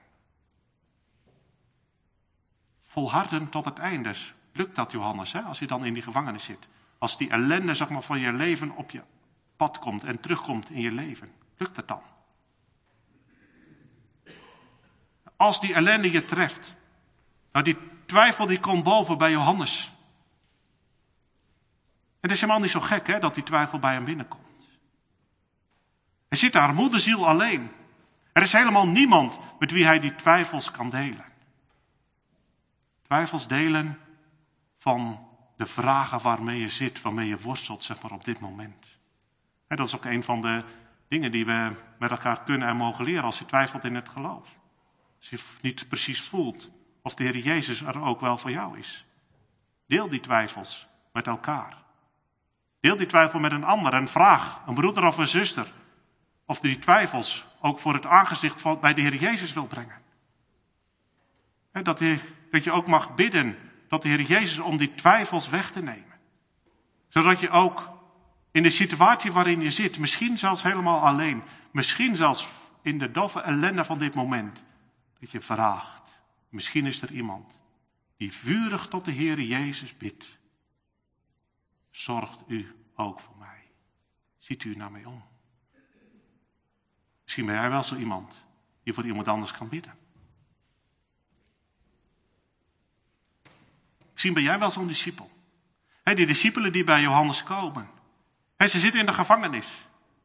Volharden tot het einde. Lukt dat, Johannes, hè? Als je dan in die gevangenis zit? Als die ellende, zeg maar, van je leven op je pad komt en terugkomt in je leven. Lukt het dan? Als die ellende je treft. Nou, die twijfel die komt boven bij Johannes. En het is helemaal niet zo gek, hè, dat die twijfel bij hem binnenkomt. Hij zit daar moederziel alleen. Er is helemaal niemand met wie hij die twijfels kan delen. Twijfels delen van de vragen waarmee je zit, waarmee je worstelt, zeg maar, op dit moment. En dat is ook een van de dingen die we met elkaar kunnen en mogen leren als je twijfelt in het geloof. Als je niet precies voelt of de Heer Jezus er ook wel voor jou is. Deel die twijfels met elkaar. Deel die twijfel met een ander en vraag, een broeder of een zuster, of die twijfels ook voor het aangezicht van, bij de Heer Jezus wil brengen. En dat, je, dat je ook mag bidden tot de Heer Jezus om die twijfels weg te nemen. Zodat je ook in de situatie waarin je zit, misschien zelfs helemaal alleen, misschien zelfs in de doffe ellende van dit moment, dat je vraagt. Misschien is er iemand die vurig tot de Heer Jezus bidt. Zorgt u ook voor mij. Ziet u naar mij om. Misschien ben jij wel zo iemand die voor iemand anders kan bidden. Misschien ben jij wel zo'n discipel. He, die discipelen die bij Johannes komen. He, ze zitten in de gevangenis.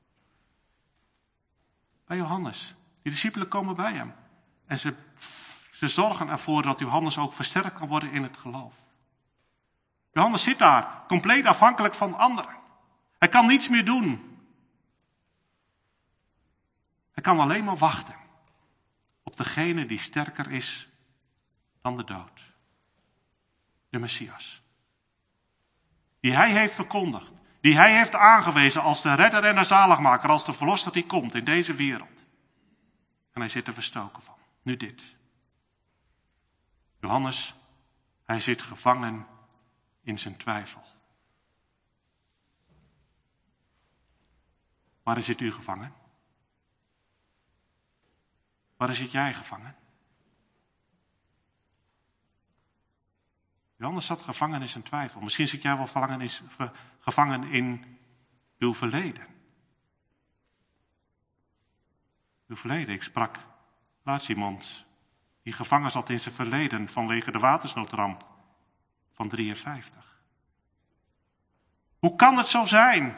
Bij Johannes. Die discipelen komen bij hem. En ze, ze zorgen ervoor dat Johannes ook versterkt kan worden in het geloof. Johannes zit daar, compleet afhankelijk van anderen. Hij kan niets meer doen. Hij kan alleen maar wachten op degene die sterker is dan de dood. De Messias. Die hij heeft verkondigd. Die hij heeft aangewezen als de redder en de zaligmaker. Als de verlosser die komt in deze wereld. En hij zit er verstoken van. Nu dit. Johannes, hij zit gevangen in zijn twijfel. Waar zit u gevangen? Waar zit jij gevangen? Johannes zat gevangen in zijn twijfel. Misschien zit jij wel gevangen in uw verleden. Uw verleden. Ik sprak laatst iemand die gevangen zat in zijn verleden vanwege de watersnoodramp van drieënvijftig. Hoe kan het zo zijn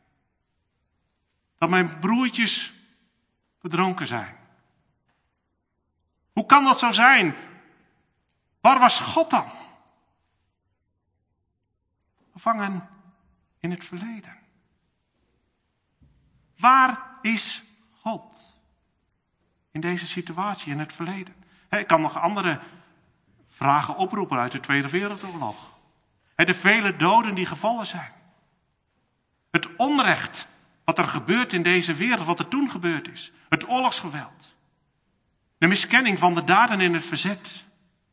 dat mijn broertjes verdronken zijn? Hoe kan dat zo zijn? Waar was God dan? Gevangen in het verleden. Waar is God? In deze situatie, in het verleden. Ik kan nog andere vragen oproepen uit de Tweede Wereldoorlog. De vele doden die gevallen zijn. Het onrecht wat er gebeurt in deze wereld, wat er toen gebeurd is. Het oorlogsgeweld. De miskenning van de daden in het verzet.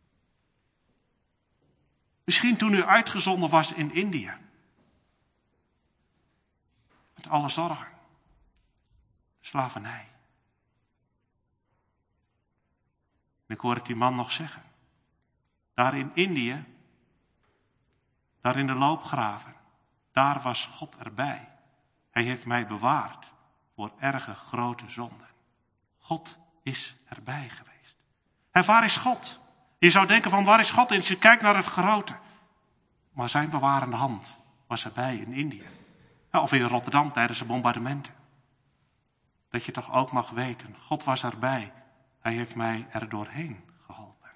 Misschien toen u uitgezonden was in Indië. Met alle zorgen. De slavernij. En ik hoor het die man nog zeggen. Daar in Indië, daar in de loopgraven, daar was God erbij. Hij heeft mij bewaard voor erge grote zonden. God is erbij geweest. En waar is God? Je zou denken van waar is God? En als je kijkt naar het grote. Maar zijn bewarende hand was erbij in Indië. Of in Rotterdam tijdens de bombardementen. Dat je toch ook mag weten, God was erbij. Hij heeft mij er doorheen geholpen.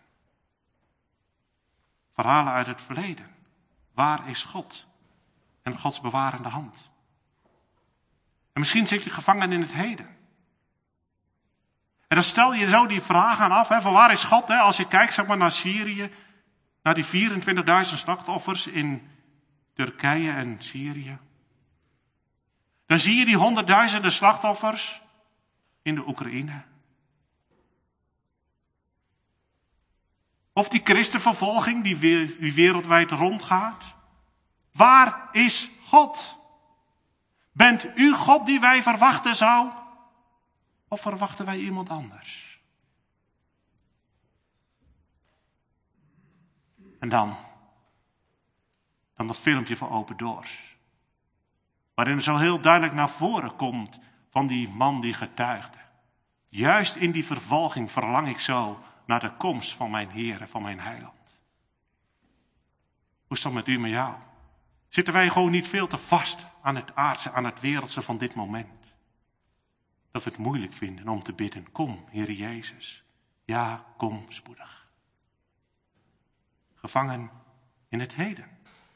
Verhalen uit het verleden. Waar is God? En Gods bewarende hand. En misschien zit je gevangen in het heden. En dan stel je zo die vraag aan af, hè, van waar is God? Hè? Als je kijkt zeg maar, naar Syrië, naar die vierentwintigduizend slachtoffers in Turkije en Syrië. Dan zie je die honderdduizenden slachtoffers in de Oekraïne. Of die christenvervolging die wereldwijd rondgaat. Waar is God? Bent u God die wij verwachten zou? Of verwachten wij iemand anders? En dan, dan dat filmpje van Open Doors. Waarin er zo heel duidelijk naar voren komt van die man die getuigde. Juist in die vervolging verlang ik zo naar de komst van mijn Heer en van mijn Heiland. Hoe is dat met u, met jou? Zitten wij gewoon niet veel te vast aan het aardse, aan het wereldse van dit moment? Dat we het moeilijk vinden om te bidden. Kom, Heer Jezus. Ja, kom spoedig. Gevangen in het heden.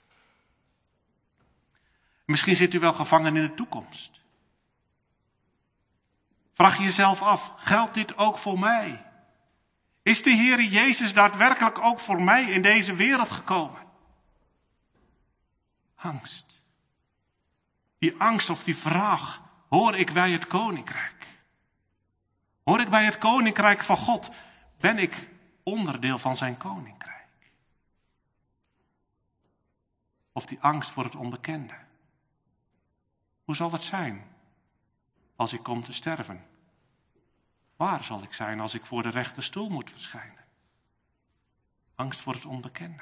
Misschien zit u wel gevangen in de toekomst. Vraag je jezelf af, geldt dit ook voor mij? Is de Heer Jezus daadwerkelijk ook voor mij in deze wereld gekomen? Angst. Die angst of die vraag, hoor ik bij het koninkrijk? Hoor ik bij het koninkrijk van God? Ben ik onderdeel van zijn koninkrijk? Of die angst voor het onbekende? Hoe zal het zijn als ik kom te sterven? Waar zal ik zijn als ik voor de rechte stoel moet verschijnen? Angst voor het onbekende.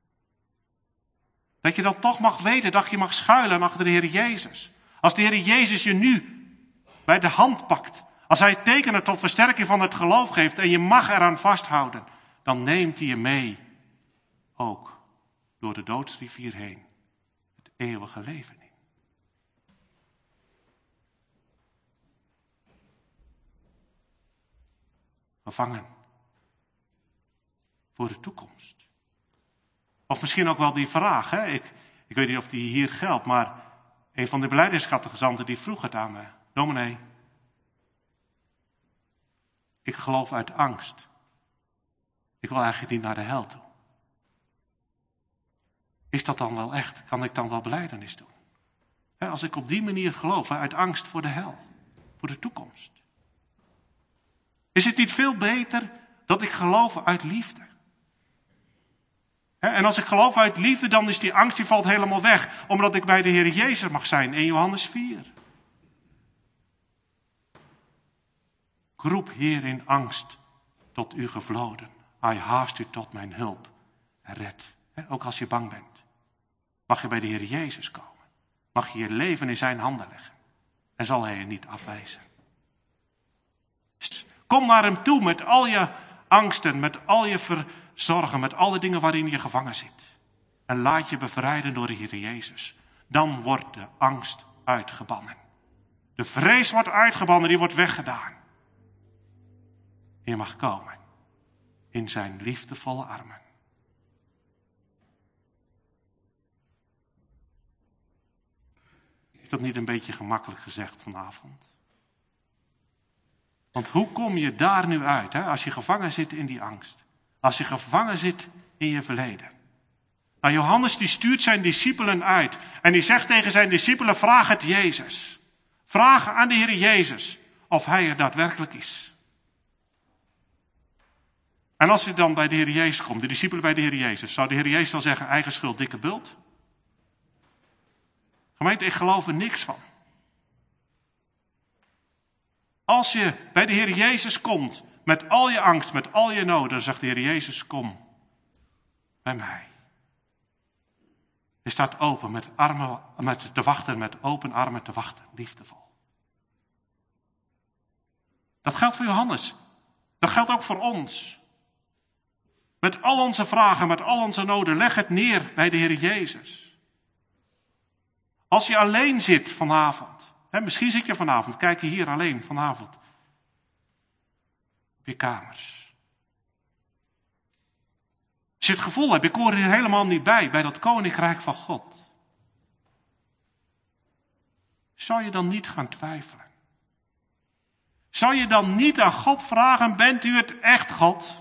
Dat je dan toch mag weten dat je mag schuilen achter de Heer Jezus. Als de Heer Jezus je nu bij de hand pakt. Als hij tekenen tot versterking van het geloof geeft en je mag eraan vasthouden. Dan neemt hij je mee. Ook door de doodsrivier heen. Het eeuwige leven in. Gevangen. Voor de toekomst. Of misschien ook wel die vraag. Hè? Ik, ik weet niet of die hier geldt. Maar een van de belijdenschattegezanten die vroeg het aan me. Dominee. Ik geloof uit angst. Ik wil eigenlijk niet naar de hel toe. Is dat dan wel echt? Kan ik dan wel belijdenis doen? Hè, als ik op die manier geloof. Hè, uit angst voor de hel. Voor de toekomst. Is het niet veel beter dat ik geloof uit liefde? En als ik geloof uit liefde, dan is die angst die valt helemaal weg. Omdat ik bij de Heer Jezus mag zijn in Johannes vier. Ik roep Heer in angst tot u gevloden. Hij haast u tot mijn hulp en red. Ook als je bang bent. Mag je bij de Heer Jezus komen. Mag je je leven in zijn handen leggen. En zal hij je niet afwijzen. Kom naar hem toe met al je angsten, met al je verzorgen, met alle dingen waarin je gevangen zit. En laat je bevrijden door de Heer Jezus. Dan wordt de angst uitgebannen. De vrees wordt uitgebannen, die wordt weggedaan. Je mag komen in zijn liefdevolle armen. Is dat niet een beetje gemakkelijk gezegd vanavond? Want hoe kom je daar nu uit, hè? Als je gevangen zit in die angst? Als je gevangen zit in je verleden? Nou, Johannes die stuurt zijn discipelen uit. En die zegt tegen zijn discipelen, vraag het Jezus. Vraag aan de Heer Jezus of hij er daadwerkelijk is. En als hij dan bij de Heer Jezus komt, de discipelen bij de Heer Jezus, zou de Heer Jezus dan zeggen, eigen schuld, dikke bult? Gemeente, ik geloof er niks van. Als je bij de Heer Jezus komt, met al je angst, met al je noden, dan zegt de Heer Jezus, kom bij mij. Je staat open, met armen, met te wachten, met open armen te wachten, liefdevol. Dat geldt voor Johannes. Dat geldt ook voor ons. Met al onze vragen, met al onze noden, leg het neer bij de Heer Jezus. Als je alleen zit vanavond, hè, misschien zit je vanavond, kijk je hier alleen vanavond, op je kamers. Als je het gevoel hebt, ik hoor hier helemaal niet bij, bij dat koninkrijk van God. Zou je dan niet gaan twijfelen? Zou je dan niet aan God vragen, bent u het echt God?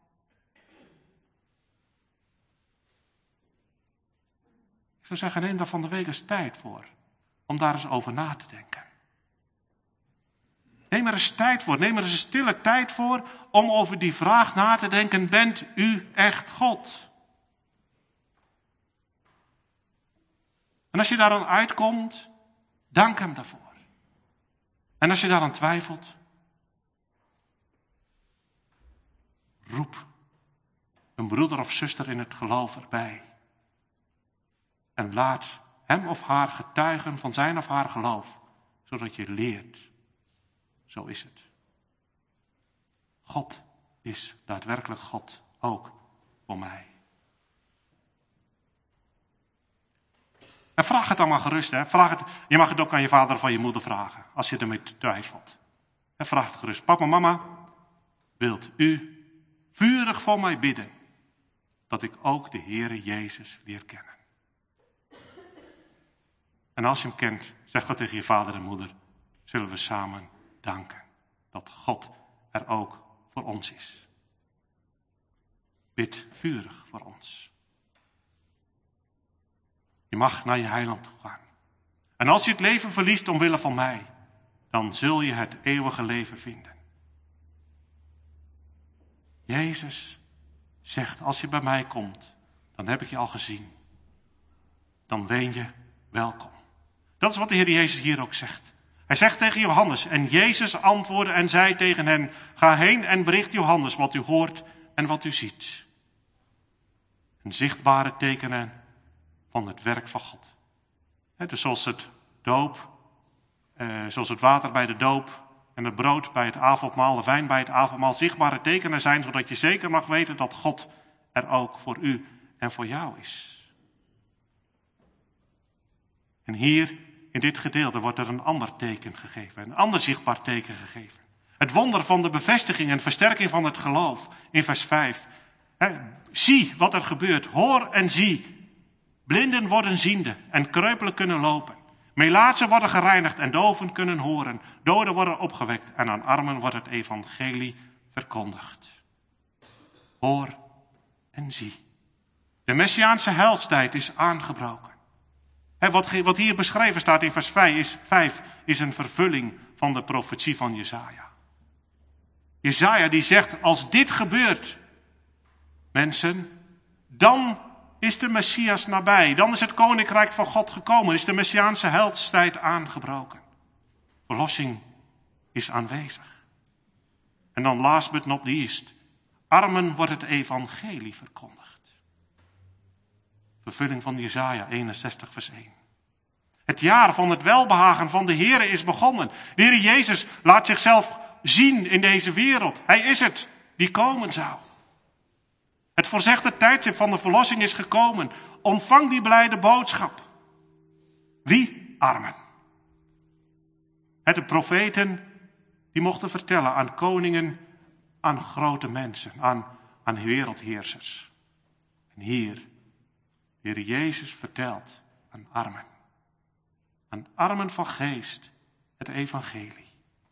Ik zou zeggen, neem daar van de week eens tijd voor. Om daar eens over na te denken. Neem er eens tijd voor. Neem er eens een stille tijd voor om over die vraag na te denken. Bent u echt God? En als je daar dan uitkomt, dank hem daarvoor. En als je daaraan twijfelt, roep een broeder of zuster in het geloof erbij. En laat hem of haar getuigen van zijn of haar geloof, zodat je leert. Zo is het. God is daadwerkelijk God, ook voor mij. En vraag het dan maar gerust. Hè. Vraag het, je mag het ook aan je vader of aan je moeder vragen, als je ermee twijfelt. En vraag het gerust. Papa, mama, wilt u vurig voor mij bidden, dat ik ook de Heere Jezus leer kennen? En als je hem kent, zeg dat tegen je vader en moeder, zullen we samen danken dat God er ook voor ons is. Bid vurig voor ons. Je mag naar je heiland toe gaan. En als je het leven verliest omwille van mij, dan zul je het eeuwige leven vinden. Jezus zegt, als je bij mij komt, dan heb ik je al gezien. Dan ben je welkom. Dat is wat de Heer Jezus hier ook zegt. Hij zegt tegen Johannes, en Jezus antwoordde en zei tegen hen, ga heen en bericht Johannes wat u hoort en wat u ziet. Een zichtbare tekenen van het werk van God. He, dus zoals het doop, eh, zoals het water bij de doop en het brood bij het avondmaal, de wijn bij het avondmaal, zichtbare tekenen zijn, zodat je zeker mag weten dat God er ook voor u en voor jou is. En hier in dit gedeelte wordt er een ander teken gegeven, een ander zichtbaar teken gegeven. Het wonder van de bevestiging en versterking van het geloof in vers vijf. He, zie wat er gebeurt, hoor en zie. Blinden worden ziende en kreupelen kunnen lopen. Melaatsen worden gereinigd en doven kunnen horen. Doden worden opgewekt en aan armen wordt het evangelie verkondigd. Hoor en zie. De Messiaanse heilstijd is aangebroken. He, wat, wat hier beschreven staat in vers vijf is, vijf is een vervulling van de profetie van Jesaja. Jesaja die zegt, als dit gebeurt, mensen, dan is de Messias nabij. Dan is het koninkrijk van God gekomen. Is de Messiaanse heilstijd aangebroken. Verlossing is aanwezig. En dan last but not least. Armen wordt het evangelie verkondigd. Vervulling van Jesaja eenenzestig vers één. Het jaar van het welbehagen van de Heere is begonnen. De Heer Jezus laat zichzelf zien in deze wereld. Hij is het die komen zou. Het voorzegde tijdstip van de verlossing is gekomen. Ontvang die blijde boodschap. Wie? Armen. De profeten die mochten vertellen aan koningen, aan grote mensen, aan, aan wereldheersers. En hier, de Heer Jezus vertelt aan armen. Aan armen van geest het evangelie.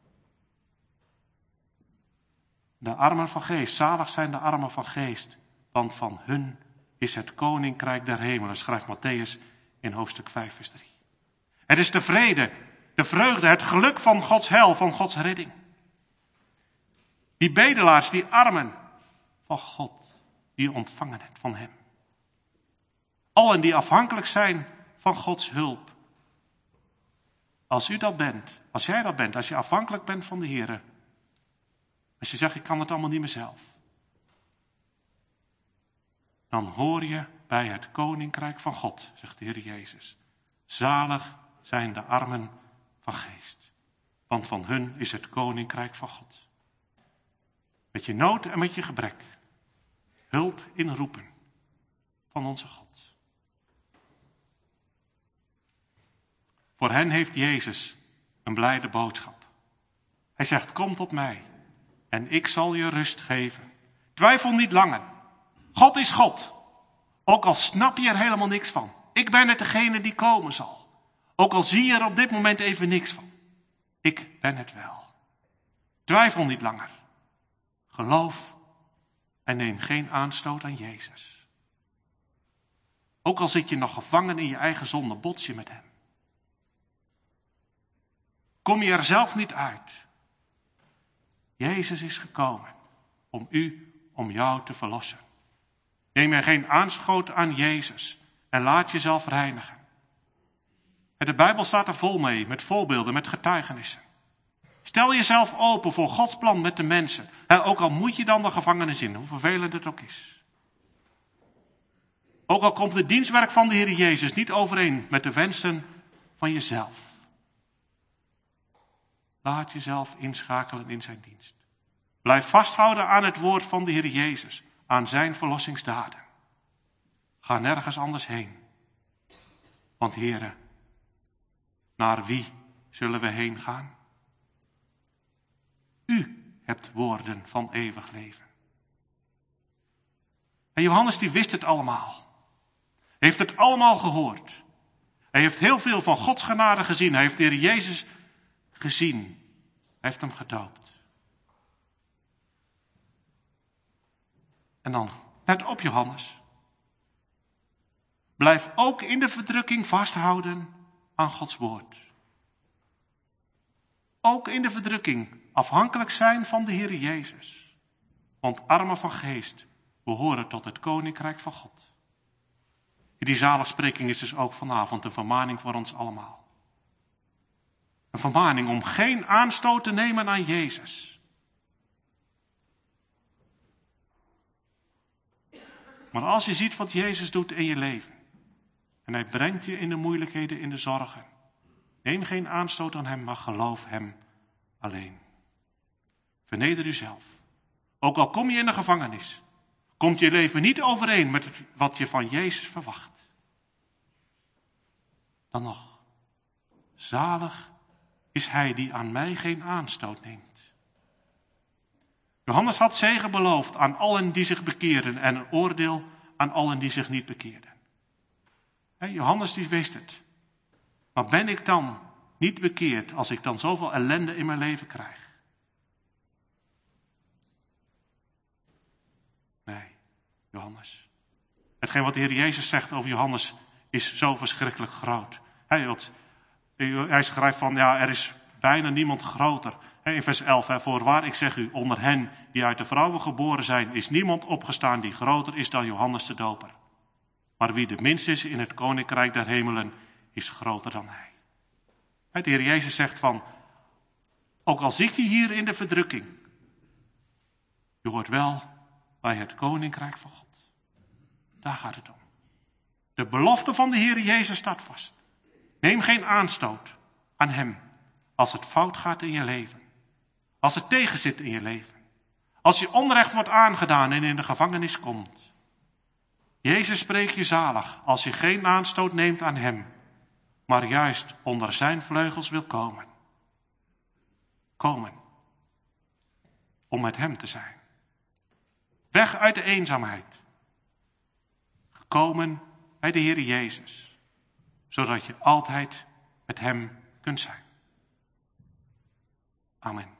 De armen van geest, zalig zijn de armen van geest. Want van hun is het koninkrijk der hemelen, schrijft Matthäus in hoofdstuk vijf, vers drie. Het is de vrede, de vreugde, het geluk van Gods heil, van Gods redding. Die bedelaars, die armen van God, die ontvangen het van hem. Allen die afhankelijk zijn van Gods hulp. Als u dat bent, als jij dat bent, als je afhankelijk bent van de Heer. Als je zegt, ik kan het allemaal niet meer zelf. Dan hoor je bij het koninkrijk van God, zegt de Heer Jezus. Zalig zijn de armen van geest, want van hun is het koninkrijk van God. Met je nood en met je gebrek, hulp inroepen van onze God. Voor hen heeft Jezus een blijde boodschap. Hij zegt, kom tot mij en ik zal je rust geven. Twijfel niet langer. God is God. Ook al snap je er helemaal niks van. Ik ben het degene die komen zal. Ook al zie je er op dit moment even niks van. Ik ben het wel. Twijfel niet langer. Geloof en neem geen aanstoot aan Jezus. Ook al zit je nog gevangen in je eigen zonde, bots je met hem. Kom je er zelf niet uit. Jezus is gekomen om u, om jou te verlossen. Neem er geen aanstoot aan Jezus en laat jezelf reinigen. En de Bijbel staat er vol mee, met voorbeelden, met getuigenissen. Stel jezelf open voor Gods plan met de mensen. He, ook al moet je dan de gevangenis in, hoe vervelend het ook is. Ook al komt het dienstwerk van de Heer Jezus niet overeen met de wensen van jezelf. Laat jezelf inschakelen in zijn dienst. Blijf vasthouden aan het woord van de Heer Jezus, aan zijn verlossingsdaden. Ga nergens anders heen. Want Heere, naar wie zullen we heen gaan? U hebt woorden van eeuwig leven. En Johannes die wist het allemaal. Hij heeft het allemaal gehoord. Hij heeft heel veel van Gods genade gezien. Hij heeft de Heer Jezus gezien. Hij heeft hem gedoopt. En dan, let op Johannes. Blijf ook in de verdrukking vasthouden aan Gods woord. Ook in de verdrukking afhankelijk zijn van de Heer Jezus. Want armen van geest behoren tot het koninkrijk van God. Die zaligspreking is dus ook vanavond een vermaning voor ons allemaal. Een vermaning om geen aanstoot te nemen aan Jezus. Maar als je ziet wat Jezus doet in je leven. En hij brengt je in de moeilijkheden, in de zorgen. Neem geen aanstoot aan hem, maar geloof hem alleen. Verneder uzelf. Ook al kom je in de gevangenis. Komt je leven niet overeen met wat je van Jezus verwacht. Dan nog. Zalig is hij die aan mij geen aanstoot neemt. Johannes had zegen beloofd aan allen die zich bekeerden en een oordeel aan allen die zich niet bekeerden. He, Johannes die wist het. Maar ben ik dan niet bekeerd als ik dan zoveel ellende in mijn leven krijg? Nee, Johannes. Hetgeen wat de Heer Jezus zegt over Johannes is zo verschrikkelijk groot. Hij, wat, hij schrijft van, ja, er is bijna niemand groter. In vers elf, voorwaar ik zeg u, onder hen die uit de vrouwen geboren zijn, is niemand opgestaan die groter is dan Johannes de Doper. Maar wie de minst is in het koninkrijk der hemelen, is groter dan hij. De Heer Jezus zegt van, ook al zit je hier in de verdrukking, je hoort wel bij het koninkrijk van God. Daar gaat het om. De belofte van de Heer Jezus staat vast. Neem geen aanstoot aan hem als het fout gaat in je leven. Als het tegenzit in je leven. Als je onrecht wordt aangedaan en in de gevangenis komt. Jezus spreekt je zalig als je geen aanstoot neemt aan hem, maar juist onder zijn vleugels wil komen. Komen. Om met hem te zijn. Weg uit de eenzaamheid. Gekomen bij de Heer Jezus. Zodat je altijd met hem kunt zijn. Amen.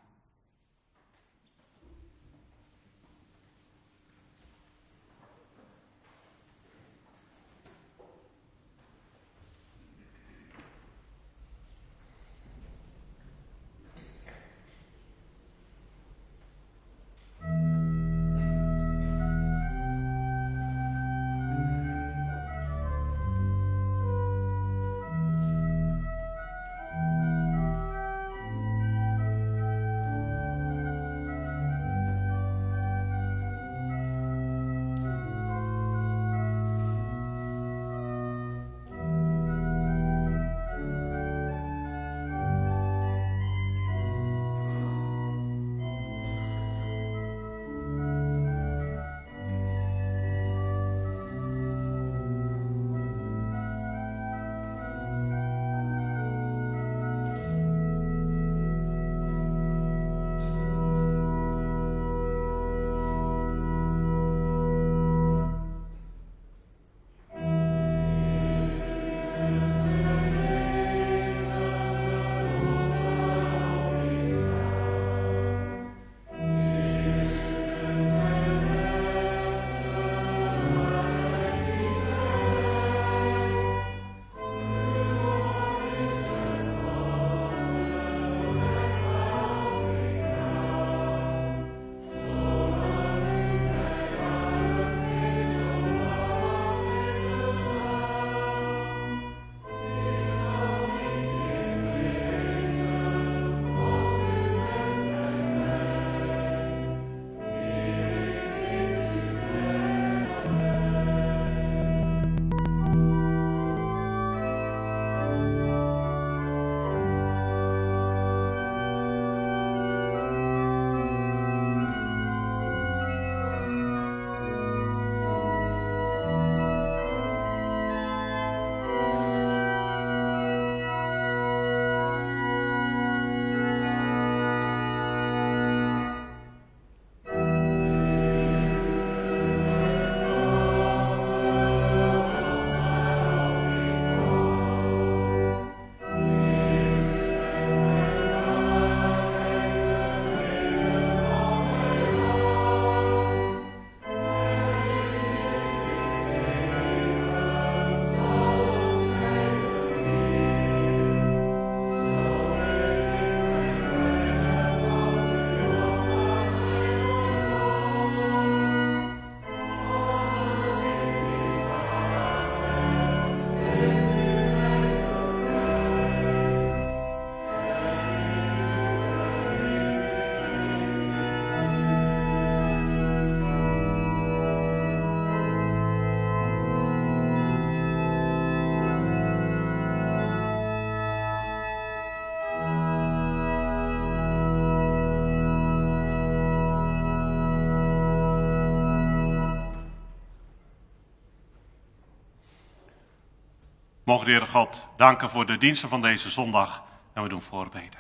Mogen de Heere God danken voor de diensten van deze zondag en we doen voorbeden.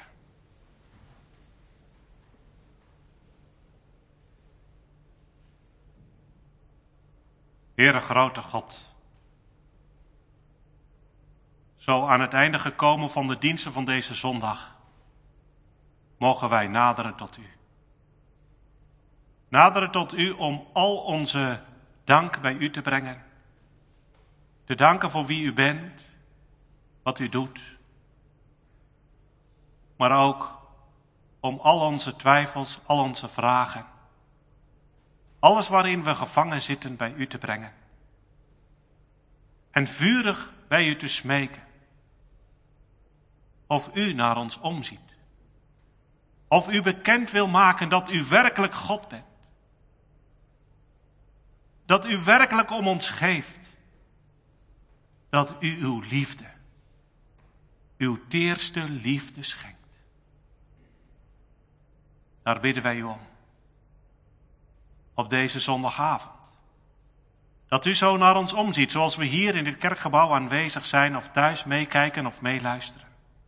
Heere grote God, zo aan het einde gekomen van de diensten van deze zondag, mogen wij naderen tot u. Naderen tot u om al onze dank bij u te brengen. Te danken voor wie u bent, wat u doet. Maar ook om al onze twijfels, al onze vragen. Alles waarin we gevangen zitten bij u te brengen. En vurig bij u te smeken. Of u naar ons omziet. Of u bekend wil maken dat u werkelijk God bent. Dat u werkelijk om ons geeft. Dat u uw liefde, uw teerste liefde schenkt. Daar bidden wij u om. Op deze zondagavond. Dat u zo naar ons omziet, zoals we hier in dit kerkgebouw aanwezig zijn of thuis meekijken of meeluisteren.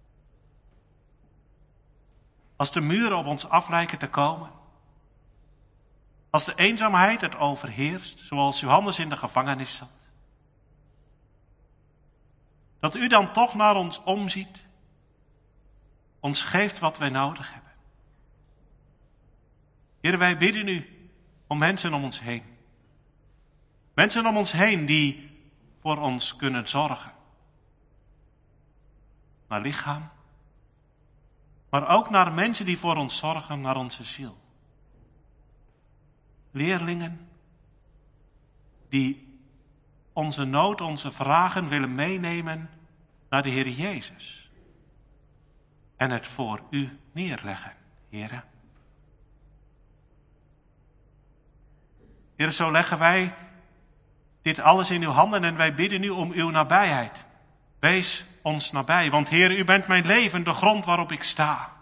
Als de muren op ons af lijken te komen. Als de eenzaamheid het overheerst, zoals Johannes in de gevangenis zat. Dat u dan toch naar ons omziet. Ons geeft wat wij nodig hebben. Heer, wij bidden u om mensen om ons heen. Mensen om ons heen die voor ons kunnen zorgen. Naar lichaam. Maar ook naar mensen die voor ons zorgen, naar onze ziel. Leerlingen die onze nood, onze vragen willen meenemen naar de Heer Jezus. En het voor u neerleggen, Heere. Heer, zo leggen wij dit alles in uw handen en wij bidden u om uw nabijheid. Wees ons nabij, want Heer, u bent mijn leven, de grond waarop ik sta.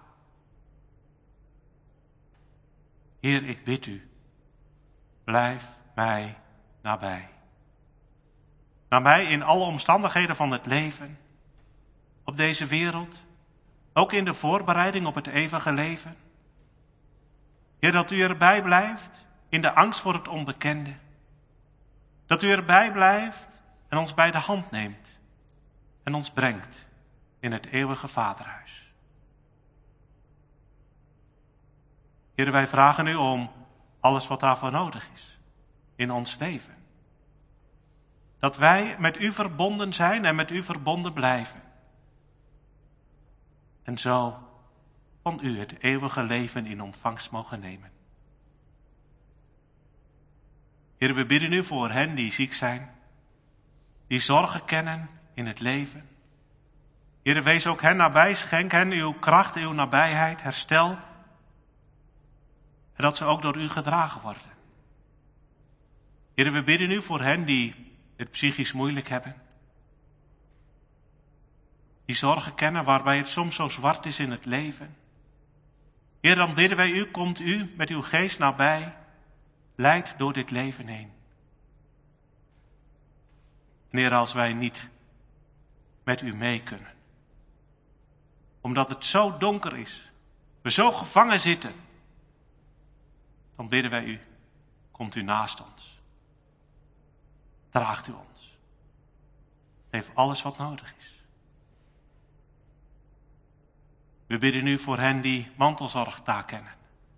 Heer, ik bid u, blijf mij nabij. Nabij in alle omstandigheden van het leven, op deze wereld, ook in de voorbereiding op het eeuwige leven. Heer, dat u erbij blijft in de angst voor het onbekende. Dat u erbij blijft en ons bij de hand neemt en ons brengt in het eeuwige Vaderhuis. Heer, wij vragen u om alles wat daarvoor nodig is in ons leven. Dat wij met u verbonden zijn en met u verbonden blijven. En zo van u het eeuwige leven in ontvangst mogen nemen. Heer, we bidden u voor hen die ziek zijn, die zorgen kennen in het leven. Heer, wees ook hen nabij, schenk hen uw kracht, uw nabijheid, herstel. En dat ze ook door u gedragen worden. Heer, we bidden u voor hen die het psychisch moeilijk hebben. Die zorgen kennen waarbij het soms zo zwart is in het leven. Heer, dan bidden wij u, komt u met uw geest nabij. Leid door dit leven heen. En Heer, als wij niet met u mee kunnen. Omdat het zo donker is. We zo gevangen zitten. Dan bidden wij u, komt u naast ons. Draagt u ons. Geef alles wat nodig is. We bidden u voor hen die mantelzorgtaak kennen.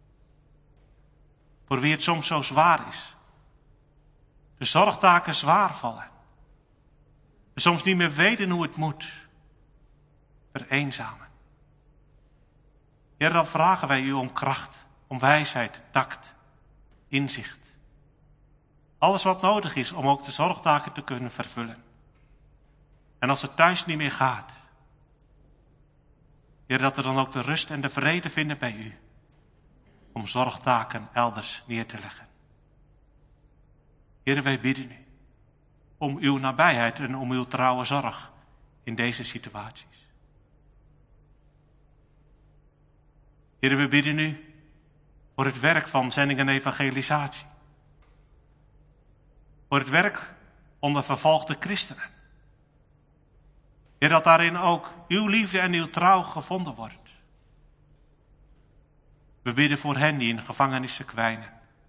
Voor wie het soms zo zwaar is. De zorgtaken zwaar vallen. En soms niet meer weten hoe het moet. Vereenzamen. Heer, dan vragen wij u om kracht, om wijsheid, tact, inzicht. Alles wat nodig is om ook de zorgtaken te kunnen vervullen. En als het thuis niet meer gaat. Heer, dat we dan ook de rust en de vrede vinden bij u. Om zorgtaken elders neer te leggen. Heer, wij bidden u om uw nabijheid en om uw trouwe zorg in deze situaties. Heer, we bidden u voor het werk van zending en evangelisatie. Voor het werk onder vervolgde christenen. Heer, dat daarin ook uw liefde en uw trouw gevonden wordt. We bidden voor hen die in gevangenissen kwijnen.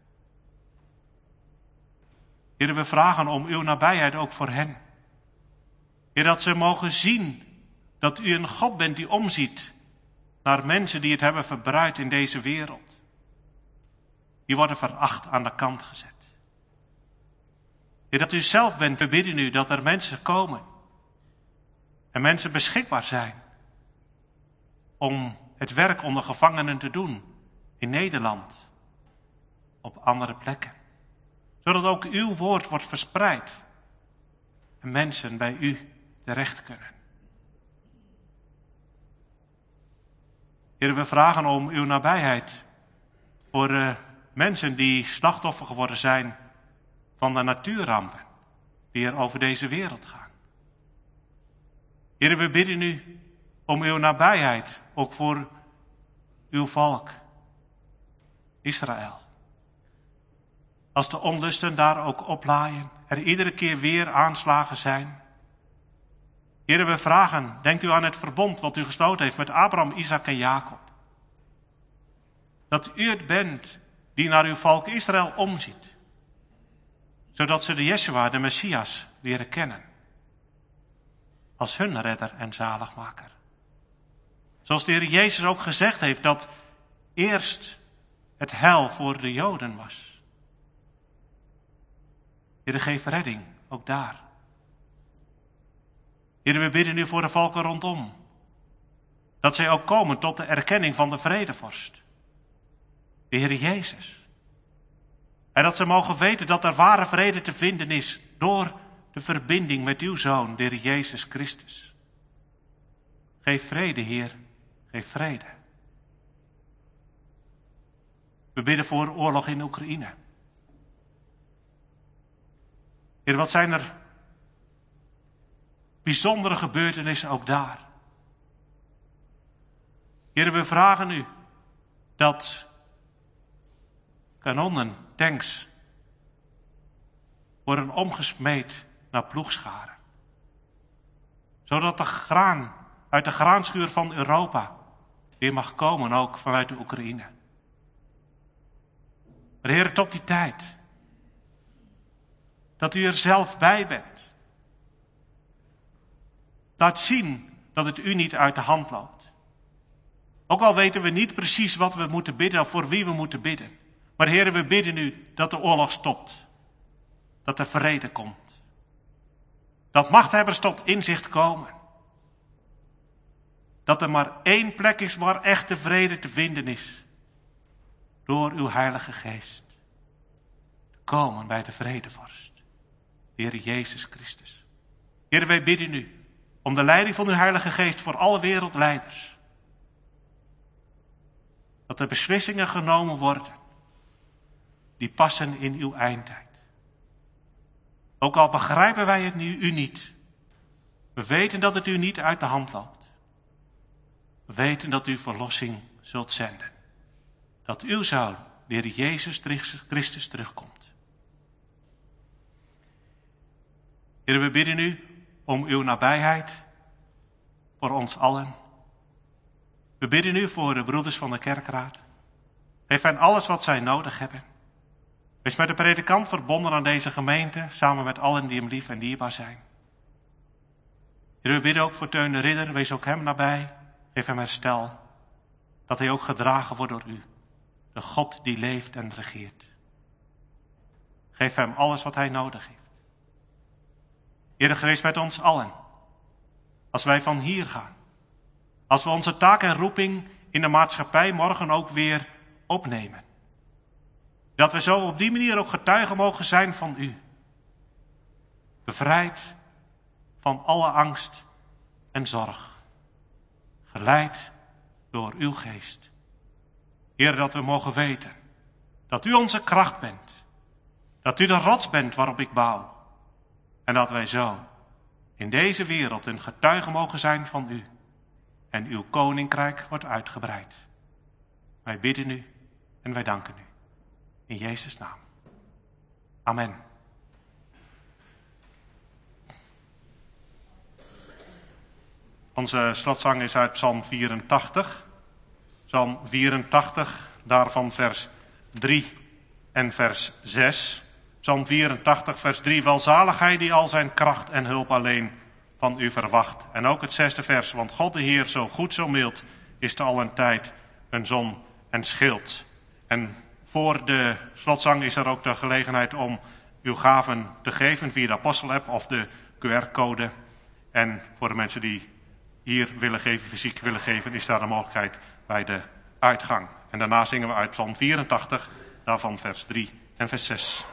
Heer, we vragen om uw nabijheid ook voor hen. Heer, dat ze mogen zien dat u een God bent die omziet naar mensen die het hebben verbruid in deze wereld. Die worden veracht aan de kant gezet. Heer, dat u zelf bent, we bidden u dat er mensen komen en mensen beschikbaar zijn om het werk onder gevangenen te doen in Nederland, op andere plekken. Zodat ook uw woord wordt verspreid en mensen bij u terecht kunnen. Heer, we vragen om uw nabijheid voor uh, mensen die slachtoffer geworden zijn van de natuurrampen die er over deze wereld gaan. Heer, we bidden u om uw nabijheid ook voor uw volk, Israël. Als de onlusten daar ook oplaaien, er iedere keer weer aanslagen zijn. Heer, we vragen, denkt u aan het verbond wat u gesloten heeft met Abraham, Isaac en Jacob. Dat u het bent die naar uw volk Israël omziet. Zodat ze de Yeshua, de Messias, leren kennen. Als hun redder en zaligmaker. Zoals de Heer Jezus ook gezegd heeft dat eerst het heil voor de Joden was. Heer, geef redding, ook daar. Heer, we bidden u voor de volken rondom. Dat zij ook komen tot de erkenning van de vredevorst. De Heer Jezus. En dat ze mogen weten dat er ware vrede te vinden is door de verbinding met uw Zoon, de Heer Jezus Christus. Geef vrede, Heer, geef vrede. We bidden voor oorlog in Oekraïne. Heer, wat zijn er bijzondere gebeurtenissen ook daar. Heer, we vragen u dat kanonnen, tanks worden omgesmeed naar ploegscharen. Zodat de graan uit de graanschuur van Europa weer mag komen, ook vanuit de Oekraïne. Maar Heer, tot die tijd, dat u er zelf bij bent. Laat zien dat het u niet uit de hand loopt. Ook al weten we niet precies wat we moeten bidden of voor wie we moeten bidden. Maar Heer, we bidden u dat de oorlog stopt. Dat er vrede komt. Dat machthebbers tot inzicht komen. Dat er maar één plek is waar echte vrede te vinden is. Door uw Heilige Geest. Komen bij de vredevorst. De Heer Jezus Christus. Heer, wij bidden u om de leiding van uw Heilige Geest voor alle wereldleiders. Dat er beslissingen genomen worden die passen in uw eindtijd. Ook al begrijpen wij het nu u niet. We weten dat het u niet uit de hand loopt. We weten dat u verlossing zult zenden. Dat uw Zoon, de Heer Jezus Christus, terugkomt. Heer, we bidden u om uw nabijheid voor ons allen. We bidden u voor de broeders van de kerkraad. Geef hen alles wat zij nodig hebben. Wees met de predikant verbonden aan deze gemeente, samen met allen die hem lief en dierbaar zijn. Heer, we bidden ook voor Teun de Ridder, wees ook hem nabij. Geef hem herstel, dat hij ook gedragen wordt door u. De God die leeft en regeert. Geef hem alles wat hij nodig heeft. Heer, geweest met ons allen. Als wij van hier gaan. Als we onze taak en roeping in de maatschappij morgen ook weer opnemen. Dat we zo op die manier ook getuigen mogen zijn van u. Bevrijd van alle angst en zorg. Geleid door uw geest. Heer, dat we mogen weten dat u onze kracht bent. Dat u de rots bent waarop ik bouw. En dat wij zo in deze wereld een getuige mogen zijn van u. En uw koninkrijk wordt uitgebreid. Wij bidden u en wij danken u. In Jezus' naam. Amen. Onze slotzang is uit Psalm vierentachtig. Psalm vierentachtig, daarvan vers drie en vers zes. Psalm vierentachtig, vers drie. Welzalig hij die al zijn kracht en hulp alleen van u verwacht. En ook het zesde vers. Want God de Heer, zo goed, zo mild, is te allen tijd een zon en schild. En voor de slotzang is er ook de gelegenheid om uw gaven te geven via de Apostel-app of de Q R-code. En voor de mensen die hier willen geven, fysiek willen geven, is daar de mogelijkheid bij de uitgang. En daarna zingen we uit Psalm vierentachtig, daarvan vers drie en vers zes.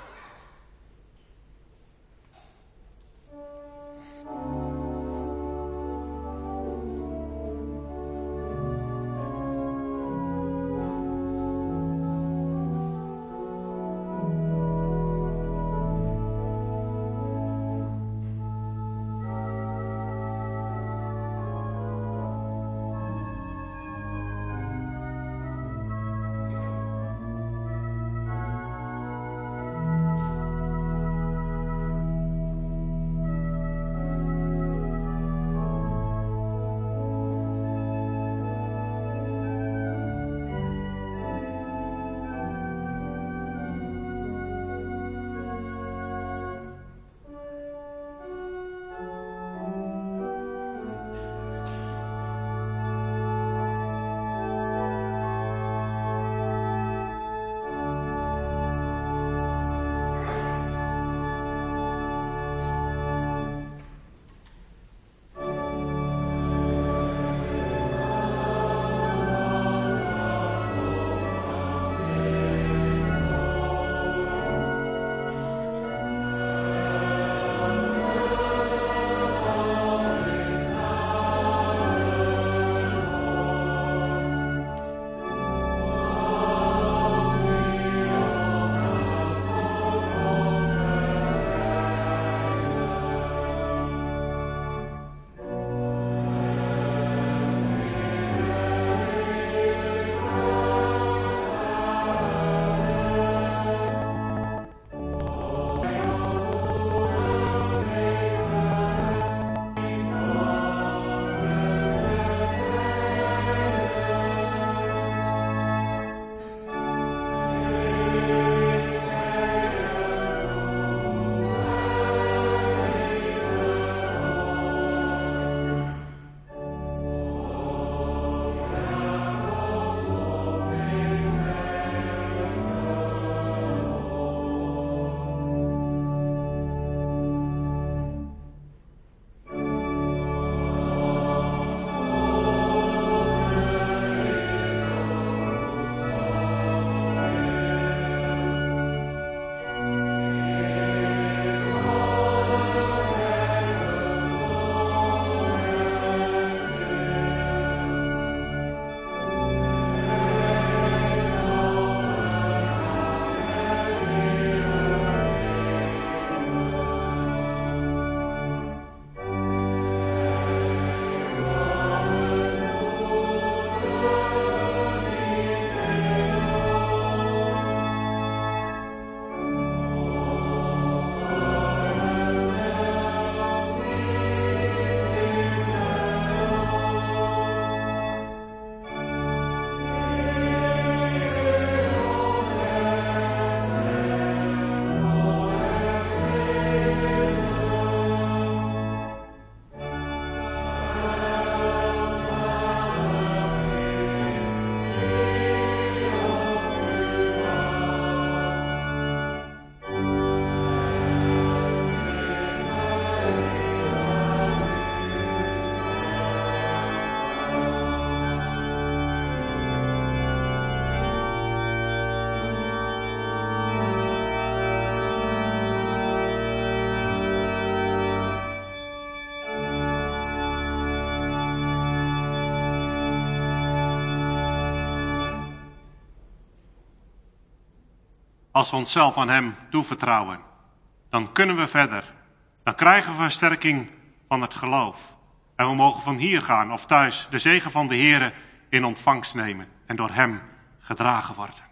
Als we onszelf aan hem toevertrouwen, dan kunnen we verder. Dan krijgen we versterking van het geloof. En we mogen van hier gaan of thuis de zegen van de Heere in ontvangst nemen en door hem gedragen worden.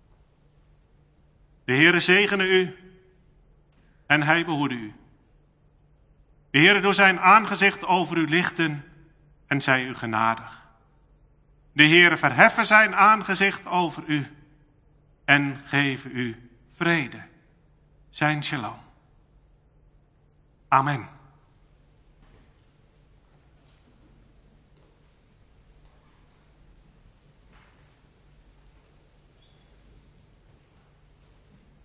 De Heere zegene u en hij behoede u. De Heere doet zijn aangezicht over u lichten en zij u genadig. De Heere verheffen zijn aangezicht over u en geven u vrede. Zijn shalom. Amen.